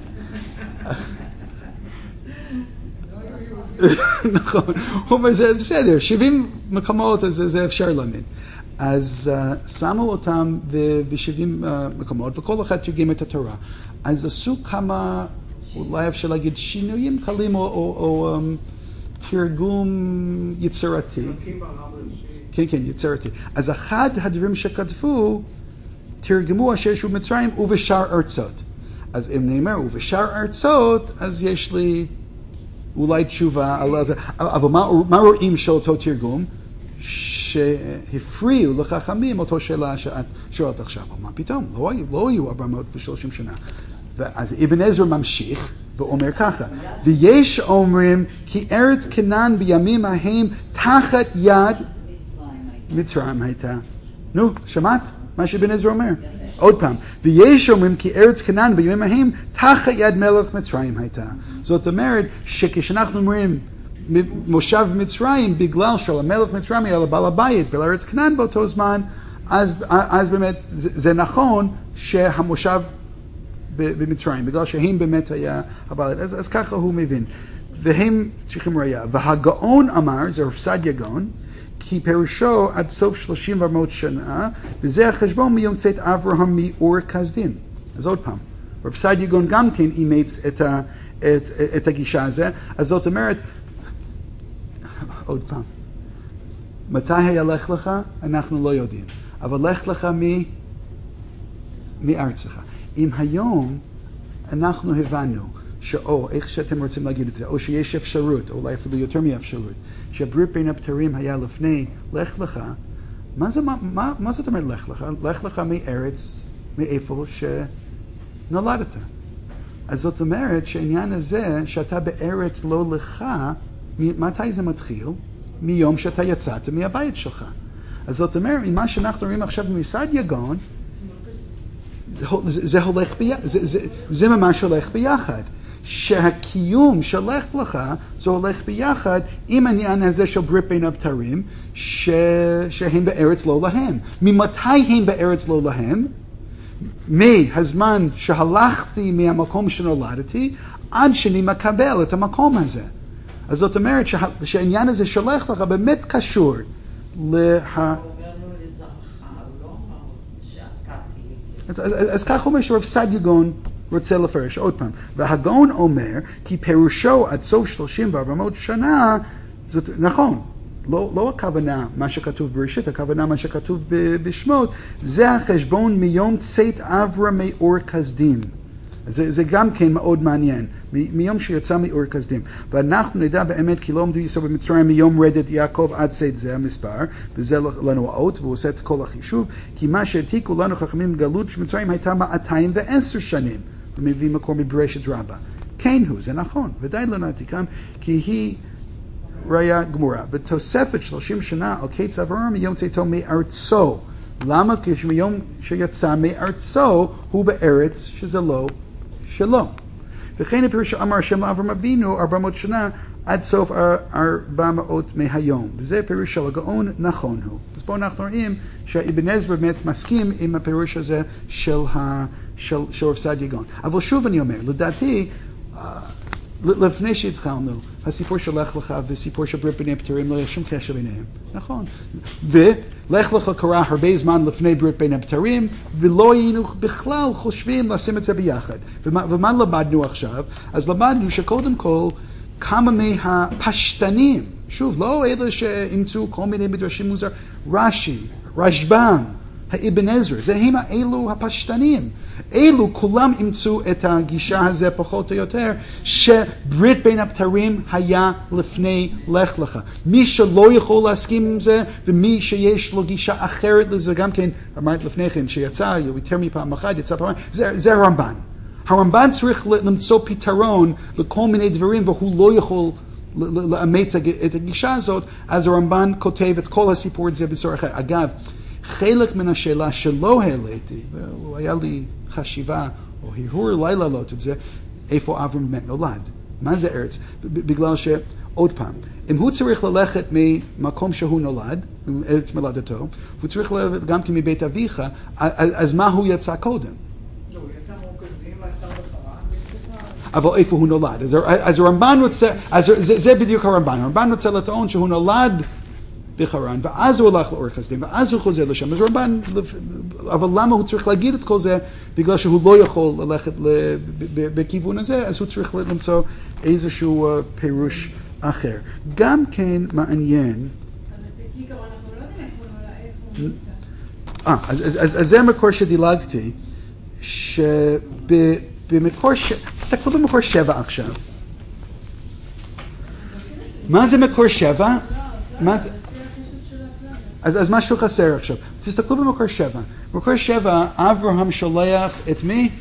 נכון. הוא אומר, זה בסדר, שבעים מקומות, אז זה אפשר להאמין. אז uh, שמו אותם ב-שבעים uh, מקומות, וכל אחד תרגם את התורה. אז עשו כמה, אולי אפשר להגיד, שינויים קלים או, או, או um, תרגום יצירתי. כן, כן, יצירתי. אז אחד הדברים שכתבו, תרגמו אשר ישבו במצרים ובשאר ארצות. אז אם נאמר ובשאר ארצות, אז יש לי אולי תשובה על זה. אבל מה, מה רואים של אותו תרגום? שהפריעו לחכמים אותו שאלה שאת שואלת עכשיו. מה פתאום? לא, לא היו ארבע מאות ושלושים שנה. אז אבן עזרא ממשיך ואומר ככה, ויש אומרים כי ארץ כנען בימים ההם תחת יד מצרים הייתה. נו, שמעת מה שאבן עזרא אומר? עוד פעם, ויש אומרים כי ארץ כנען בימים ההם תחת יד מלך מצרים הייתה. זאת אומרת שכשאנחנו אומרים מושב מצרים בגלל שלמלך מצרים היה לבעל הבית בארץ כנען באותו זמן, אז, אז באמת זה, זה נכון שהמושב במצרים, בגלל שהם באמת היה הבעל, אז, אז ככה הוא מבין. והם צריכים ראייה. והגאון אמר, זה רב סעדיה גאון, כי פירושו עד סוף שלושים וארבע שנה, וזה החשבון מיום צאת אברהם מאור כסדים. אז עוד פעם, רב סעדיה גאון גם כן אימץ את, ה, את, את הגישה הזה, אז זאת אומרת, עוד פעם, מתי היה לך לך? אנחנו לא יודעים. אבל לך לך מ... מארצך. אם היום אנחנו הבנו, שאו, איך שאתם רוצים להגיד את זה, או שיש אפשרות, או אולי אפילו יותר מאפשרות, שהברית בין הבתרים היה לפני לך לך, מה, זה, מה, מה, מה זאת אומרת לך לך? לך לך מארץ, מאיפה שנולדת. אז זאת אומרת שהעניין הזה, שאתה בארץ לא לך, מתי זה מתחיל? מיום שאתה יצאת מהבית שלך. אז זאת אומרת, ממה שאנחנו רואים עכשיו מסעדיה גאון, זה, זה הולך ביחד, זה, זה, זה ממש הולך ביחד. שהקיום של לך לך, זה הולך ביחד עם העניין הזה של ברית בין הבתרים, ש... שהם בארץ לא להם. ממתי הם בארץ לא להם? מהזמן שהלכתי מהמקום שנולדתי, עד שאני מקבל את המקום הזה. אז זאת אומרת שה... שהעניין הזה של לך לך באמת קשור לה... אז, אז, אז כך אומר שרב סעדיה גאון רוצה לפרש עוד פעם. והגאון אומר, כי פירושו עד סוף שלושים וארבע מאות שנה, זאת נכון, לא, לא הכוונה מה שכתוב בראשית, הכוונה מה שכתוב בשמות, זה החשבון מיום צאת אברהם מאור כסדים. זה, זה גם כן מאוד מעניין, מ- מיום שיצא מאור כסדים. ואנחנו נדע באמת כי לא עמדו ישראל במצרים מיום רדת יעקב עד צאת, זה המספר, וזה לנו האות, והוא עושה את כל החישוב, כי מה שהעתיקו לנו חכמים גלות שמצרים הייתה מאתיים ועשר שנים, ומביא מקור מבראשית רבה. כן הוא, זה נכון, ודאי לא נעתיקם, כי היא ראיה גמורה. בתוספת שלושים שנה על קץ אברהם מיום צאתו מארצו. למה? כי מיום שיצא מארצו הוא בארץ שזה לא שלו. וכן הפירוש אמר השם לאברהם אבינו ארבע מאות שנה עד סוף ארבע מאות מהיום. וזה פירוש של הגאון נכון הוא. אז פה אנחנו רואים שאבן עזרא באמת מסכים עם הפירוש הזה של, ה, של, של רב סעדיה גאון. אבל שוב אני אומר, לדעתי, לפני שהתחלנו, הסיפור של לך לך וסיפור של ברית בין הבתרים לא היה שום קשר ביניהם. נכון. ולך לך קרה הרבה זמן לפני ברית בין הבתרים, ולא היינו בכלל חושבים לשים את זה ביחד. ומה, ומה למדנו עכשיו? אז למדנו שקודם כל, כמה מהפשטנים, שוב, לא אלה שאימצו כל מיני מדרשים מוזר, רש"י, רשב"ם, האבן עזרא, זה הם אלו הפשטנים. אלו כולם אימצו את הגישה הזה פחות או יותר, שברית בין הבתרים היה לפני לך לך. מי שלא יכול להסכים עם זה, ומי שיש לו גישה אחרת לזה, גם כן, אמרת לפני כן, שיצא יותר מפעם אחת, יצא פעם, זה, זה הרמב"ן. הרמב"ן צריך למצוא פתרון לכל מיני דברים, והוא לא יכול לאמץ את הגישה הזאת, אז הרמב"ן כותב את כל הסיפור הזה בצורה אחרת. אגב, חלק מן השאלה שלא העליתי, והיה לי חשיבה או הרהור אולי להעלות את זה, איפה אברהם באמת נולד. מה זה ארץ? בגלל שעוד פעם, אם הוא צריך ללכת ממקום שהוא נולד, ארץ מולדתו, הוא צריך ללכת גם כן מבית אביך, אז מה הוא יצא קודם? לא, הוא יצא מאור כסדים ועשה בחרן. אבל איפה הוא נולד? אז, אז הרמב"ן רוצה, אז זה, זה בדיוק הרמב"ן. הרמב"ן רוצה לטעון שהוא נולד בחרן, ואז הוא הלך לאור כסדים, ואז הוא חוזר לשם. אז רבן, אבל למה הוא צריך להגיד את כל זה? בגלל שהוא לא יכול ללכת בכיוון הזה, אז הוא צריך למצוא איזשהו פירוש אחר. גם כן מעניין... אבל בכיכר אנחנו לא יודעים איפה הוא נמצא. אה, אז זה המקור שדילגתי, שבמקור... תסתכלו במקור שבע עכשיו. מה זה מקור שבע? מה זה... אז, אז משהו חסר עכשיו. תסתכלו במקור שבע. במקור שבע, אברהם שולח את מי?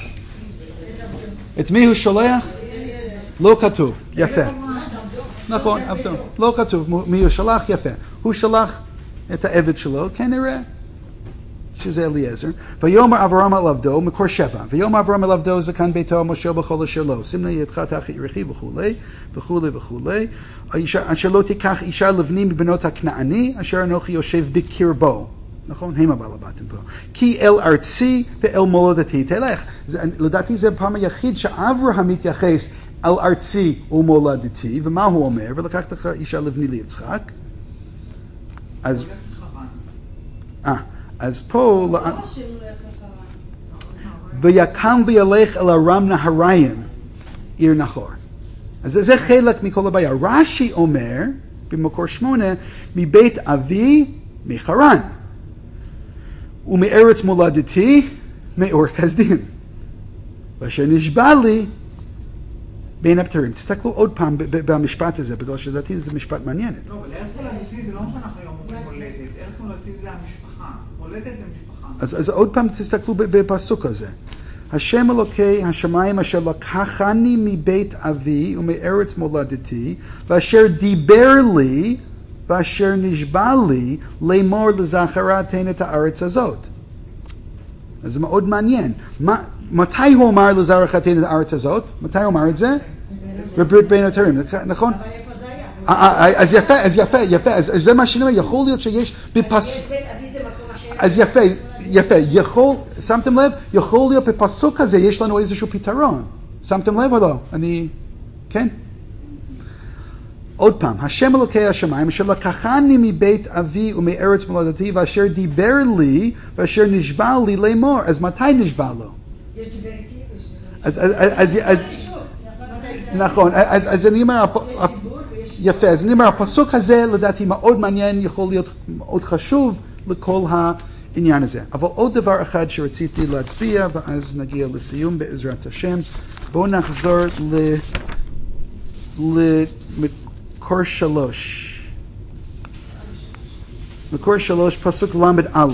את מי הוא שולח? לא כתוב. יפה. נכון, עבדו. לא כתוב מי הוא שלח, יפה. הוא שלח את העבד שלו, כנראה שזה אליעזר. ויאמר אברהם אל עבדו, מקור שבע. ויאמר אברהם אל עבדו, זקן ביתו מושל בכל אשר לו. שים לי ידך תחת ירכי וכולי, וכולי וכולי. אשר לא תיקח אישה לבני מבנות הכנעני, אשר אנוכי יושב בקרבו. נכון? הם הבעל הבתים פה. כי אל ארצי ואל מולדתי תלך. זה, לדעתי זה הפעם היחיד שאברהם מתייחס על ארצי ומולדתי, ומה הוא אומר? ולקחת לך אישה לבני ליצחק. אז... אה, אז פה... לא השם הולך לחרן. ויקם וילך אל ארם נהריים, עיר נחור. אז זה חלק מכל הבעיה. רש"י אומר, במקור שמונה, מבית אבי מחרן, ומארץ מולדתי מאור כסדים. ואשר נשבע לי בין הבתרים. תסתכלו עוד פעם במשפט הזה, בגלל שלדעתי זה משפט מעניין. לא, אבל ארץ מולדתי זה לא מה שאנחנו היום אומרים מולדת. ארץ מולדתי זה המשפחה. מולדת זה משפחה. אז, אז עוד פעם תסתכלו בפסוק הזה. השם אלוקי השמיים אשר לקחני מבית אבי ומארץ מולדתי, ואשר דיבר לי, ואשר נשבע לי, לאמור לזכרה תן את הארץ הזאת. אז זה מאוד מעניין. מה, מתי הוא אמר לזרעך תן את הארץ הזאת? מתי הוא אמר את זה? בברית בין הבתרים, נכון? אבל איפה זה היה? אז יפה, אז יפה, יפה. אז זה מה שאני אומר, יכול להיות שיש בפסוק... בית אבי זה מקום אחר. אז יפה, יפה. יכול, שמתם לב? יכול להיות בפסוק הזה יש לנו איזשהו פתרון. שמתם לב או לא? אני... כן? עוד פעם, השם אלוקי השמיים, אשר לקחני מבית אבי ומארץ מולדתי, ואשר דיבר לי, ואשר נשבע לי לאמור. אז מתי נשבע לו? יש דיבר איתי? אז, אז, אז, אז, נכון, אז, אז אני אומר, יפה, אז אני אומר, הפסוק הזה לדעתי מאוד מעניין, יכול להיות מאוד חשוב לכל העניין הזה. אבל עוד דבר אחד שרציתי להצביע, ואז נגיע לסיום בעזרת השם. בואו נחזור ל... למקור שלוש. מקור שלוש, פסוק למד א'.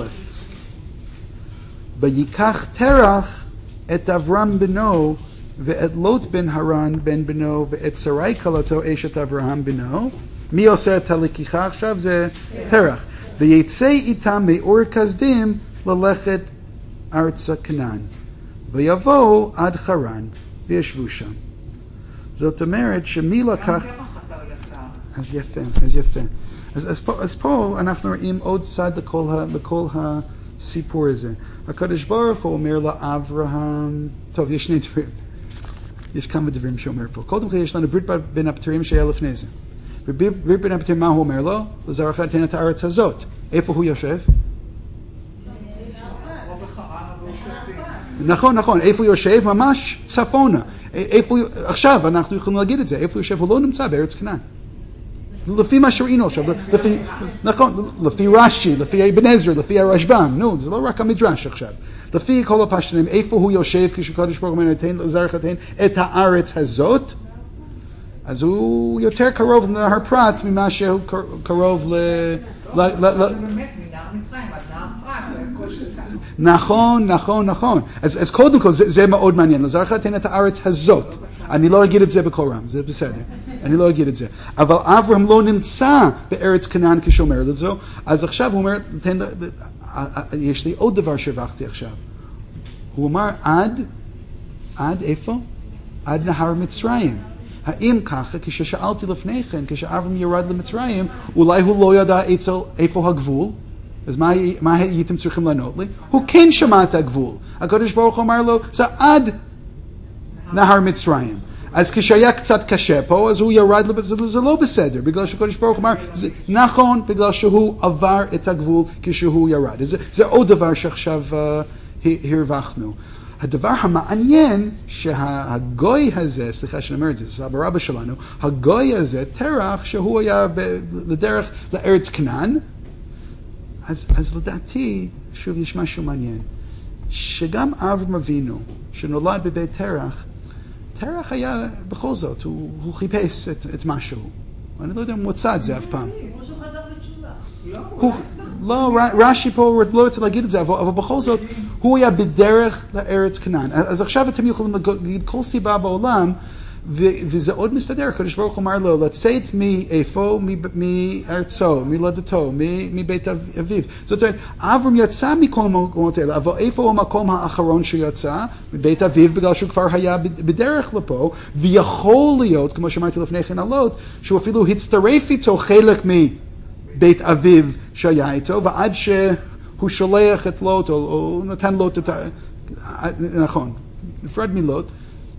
ויקח תרח את אברהם בנו, ואת לוט בן הרן בן בנו, ואת שרי כלתו אשת אברהם בנו. מי עושה את הלקיחה עכשיו? זה תרח. ויצא איתם מאור כסדים ללכת ארצה כנען. ויבואו עד חרן, וישבו שם. זאת אומרת שמי לקח... אז יפה, אז יפה. אז, אז, פה, אז פה אנחנו רואים עוד צד לכל, ה, לכל הסיפור הזה. הקדוש ברוך הוא אומר לאברהם, טוב, יש שני דברים. יש כמה דברים שאומר פה. קודם כל יש לנו ברית בין הבתרים שהיה לפני זה. ברית בין הבתרים, מה הוא אומר לו? לזרעך תן את הארץ הזאת. איפה הוא יושב? נכון, נכון. איפה הוא יושב? ממש צפונה. איפה, עכשיו אנחנו יכולים להגיד את זה. איפה הוא יושב? הוא לא נמצא בארץ כנען. לפי מה שראינו עכשיו, לפי, נכון, לפי רש"י, לפי אבן עזרא, לפי הרשב"ם, נו, זה לא רק המדרש עכשיו. לפי כל הפשטנים, איפה הוא יושב כשקדוש ברוך הוא אומר, תן לזרעך תן את הארץ הזאת, אז הוא יותר קרוב לנהר פרת ממה שהוא קרוב ל... באמת, מנהר מצרים, עד נהר פרת, נכון, נכון, נכון. אז, אז קודם כל, זה, זה מאוד מעניין. לזרעך תן את הארץ הזאת. אני לא אגיד את זה בקול רם, זה בסדר. אני לא אגיד את זה. אבל אברהם לא נמצא בארץ כנען כשאומר את זה, אז עכשיו הוא אומר, תן, יש לי עוד דבר שהבחתי עכשיו. הוא אמר, עד, עד איפה? עד נהר מצרים. האם ככה, כששאלתי לפני כן, כשאברהם ירד למצרים, אולי הוא לא ידע איפה הגבול? אז מה, מה הייתם צריכים לענות לי? הוא כן שמע את הגבול. הקדוש ברוך הוא אמר לו, זה עד נהר מצרים. אז כשהיה קצת קשה פה, אז הוא ירד, זה, זה לא בסדר, בגלל שהקדוש ברוך הוא אמר, זה נכון, בגלל שהוא עבר את הגבול כשהוא ירד. זה, זה עוד דבר שעכשיו uh, הרווחנו. הדבר המעניין שהגוי הזה, סליחה שאני אומר את זה, זה סבא רבא שלנו, הגוי הזה, תרח, שהוא היה ב, לדרך לארץ כנען, אז, אז לדעתי, שוב יש משהו מעניין, שגם אברהם אבינו, שנולד בבית תרח, תרח היה בכל זאת, הוא, הוא חיפש את, את משהו. אני לא יודע אם הוא מוצא את זה אף פעם. כמו שהוא חזר בתשובה. הוא, לא, רש"י פה לא רוצה להגיד את זה, אבל, אבל בכל זאת, הוא היה בדרך לארץ כנען. אז עכשיו אתם יכולים להגיד כל סיבה בעולם, ו, וזה עוד מסתדר. הקדוש ברוך הוא אמר לו, לצאת מאיפה? מארצו, מלדתו, מבית אביו. זאת אומרת, אברהם יצא מכל המקומות האלה, אבל איפה הוא המקום האחרון שיצא? מבית אביו, בגלל שהוא כבר היה בדרך לפה, ויכול להיות, כמו שאמרתי לפני כן על לוט, שהוא אפילו הצטרף איתו חלק מבית אביו שהיה איתו, ועד שהוא שולח את לוט, או, או נתן לוט את ה... נכון, נפרד מלוט,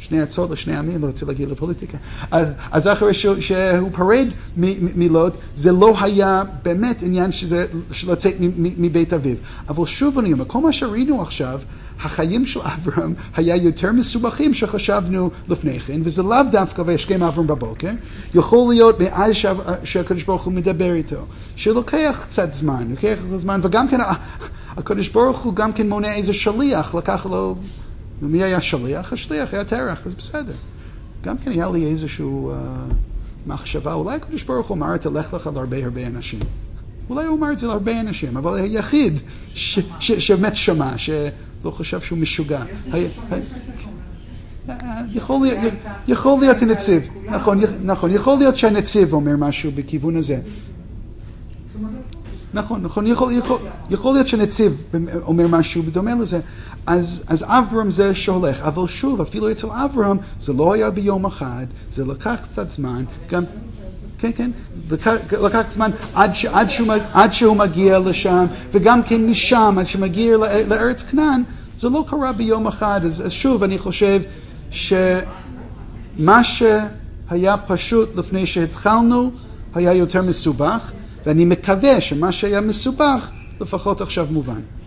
שני עצות לשני עמים, לא רוצה להגיד לפוליטיקה. אז, אז אחרי שהוא, שהוא פרד מלוד, זה לא היה באמת עניין שזה, של לצאת מבית אביו. אבל שוב אני אומר, כל מה שראינו עכשיו, החיים של אברהם היה יותר מסובכים שחשבנו לפני כן, וזה לאו דווקא וישכם אברהם בבוקר, יכול להיות מאז שהקדוש ברוך הוא מדבר איתו, שלוקח קצת זמן, לוקח זמן, וגם כן הקדוש ברוך הוא גם כן מונה איזה שליח, לקח לו, ומי היה שליח? השליח היה תרח, אז בסדר. גם כן היה לי איזשהו uh, מחשבה, אולי הקדוש ברוך הוא אמר, תלך לך להרבה הרבה אנשים. אולי הוא אמר את זה להרבה אנשים, אבל היחיד שבאמת שמע, שלא חשב שהוא משוגע. יכול להיות הנציב, נכון, נכון, יכול להיות שהנציב אומר משהו בכיוון הזה. נכון, נכון, יכול, יכול, יכול להיות שנציב אומר משהו בדומה לזה, אז, אז אברהם זה שהולך, אבל שוב, אפילו אצל אברהם, זה לא היה ביום אחד, זה לקח קצת זמן, גם, כן, כן, לקח, לקח זמן עד, ש, עד, שהוא, עד שהוא מגיע לשם, וגם כן משם, עד שמגיע לארץ כנען, זה לא קרה ביום אחד, אז, אז שוב, אני חושב שמה שהיה פשוט לפני שהתחלנו, היה יותר מסובך, ואני מקווה שמה שהיה מסובך, לפחות עכשיו מובן.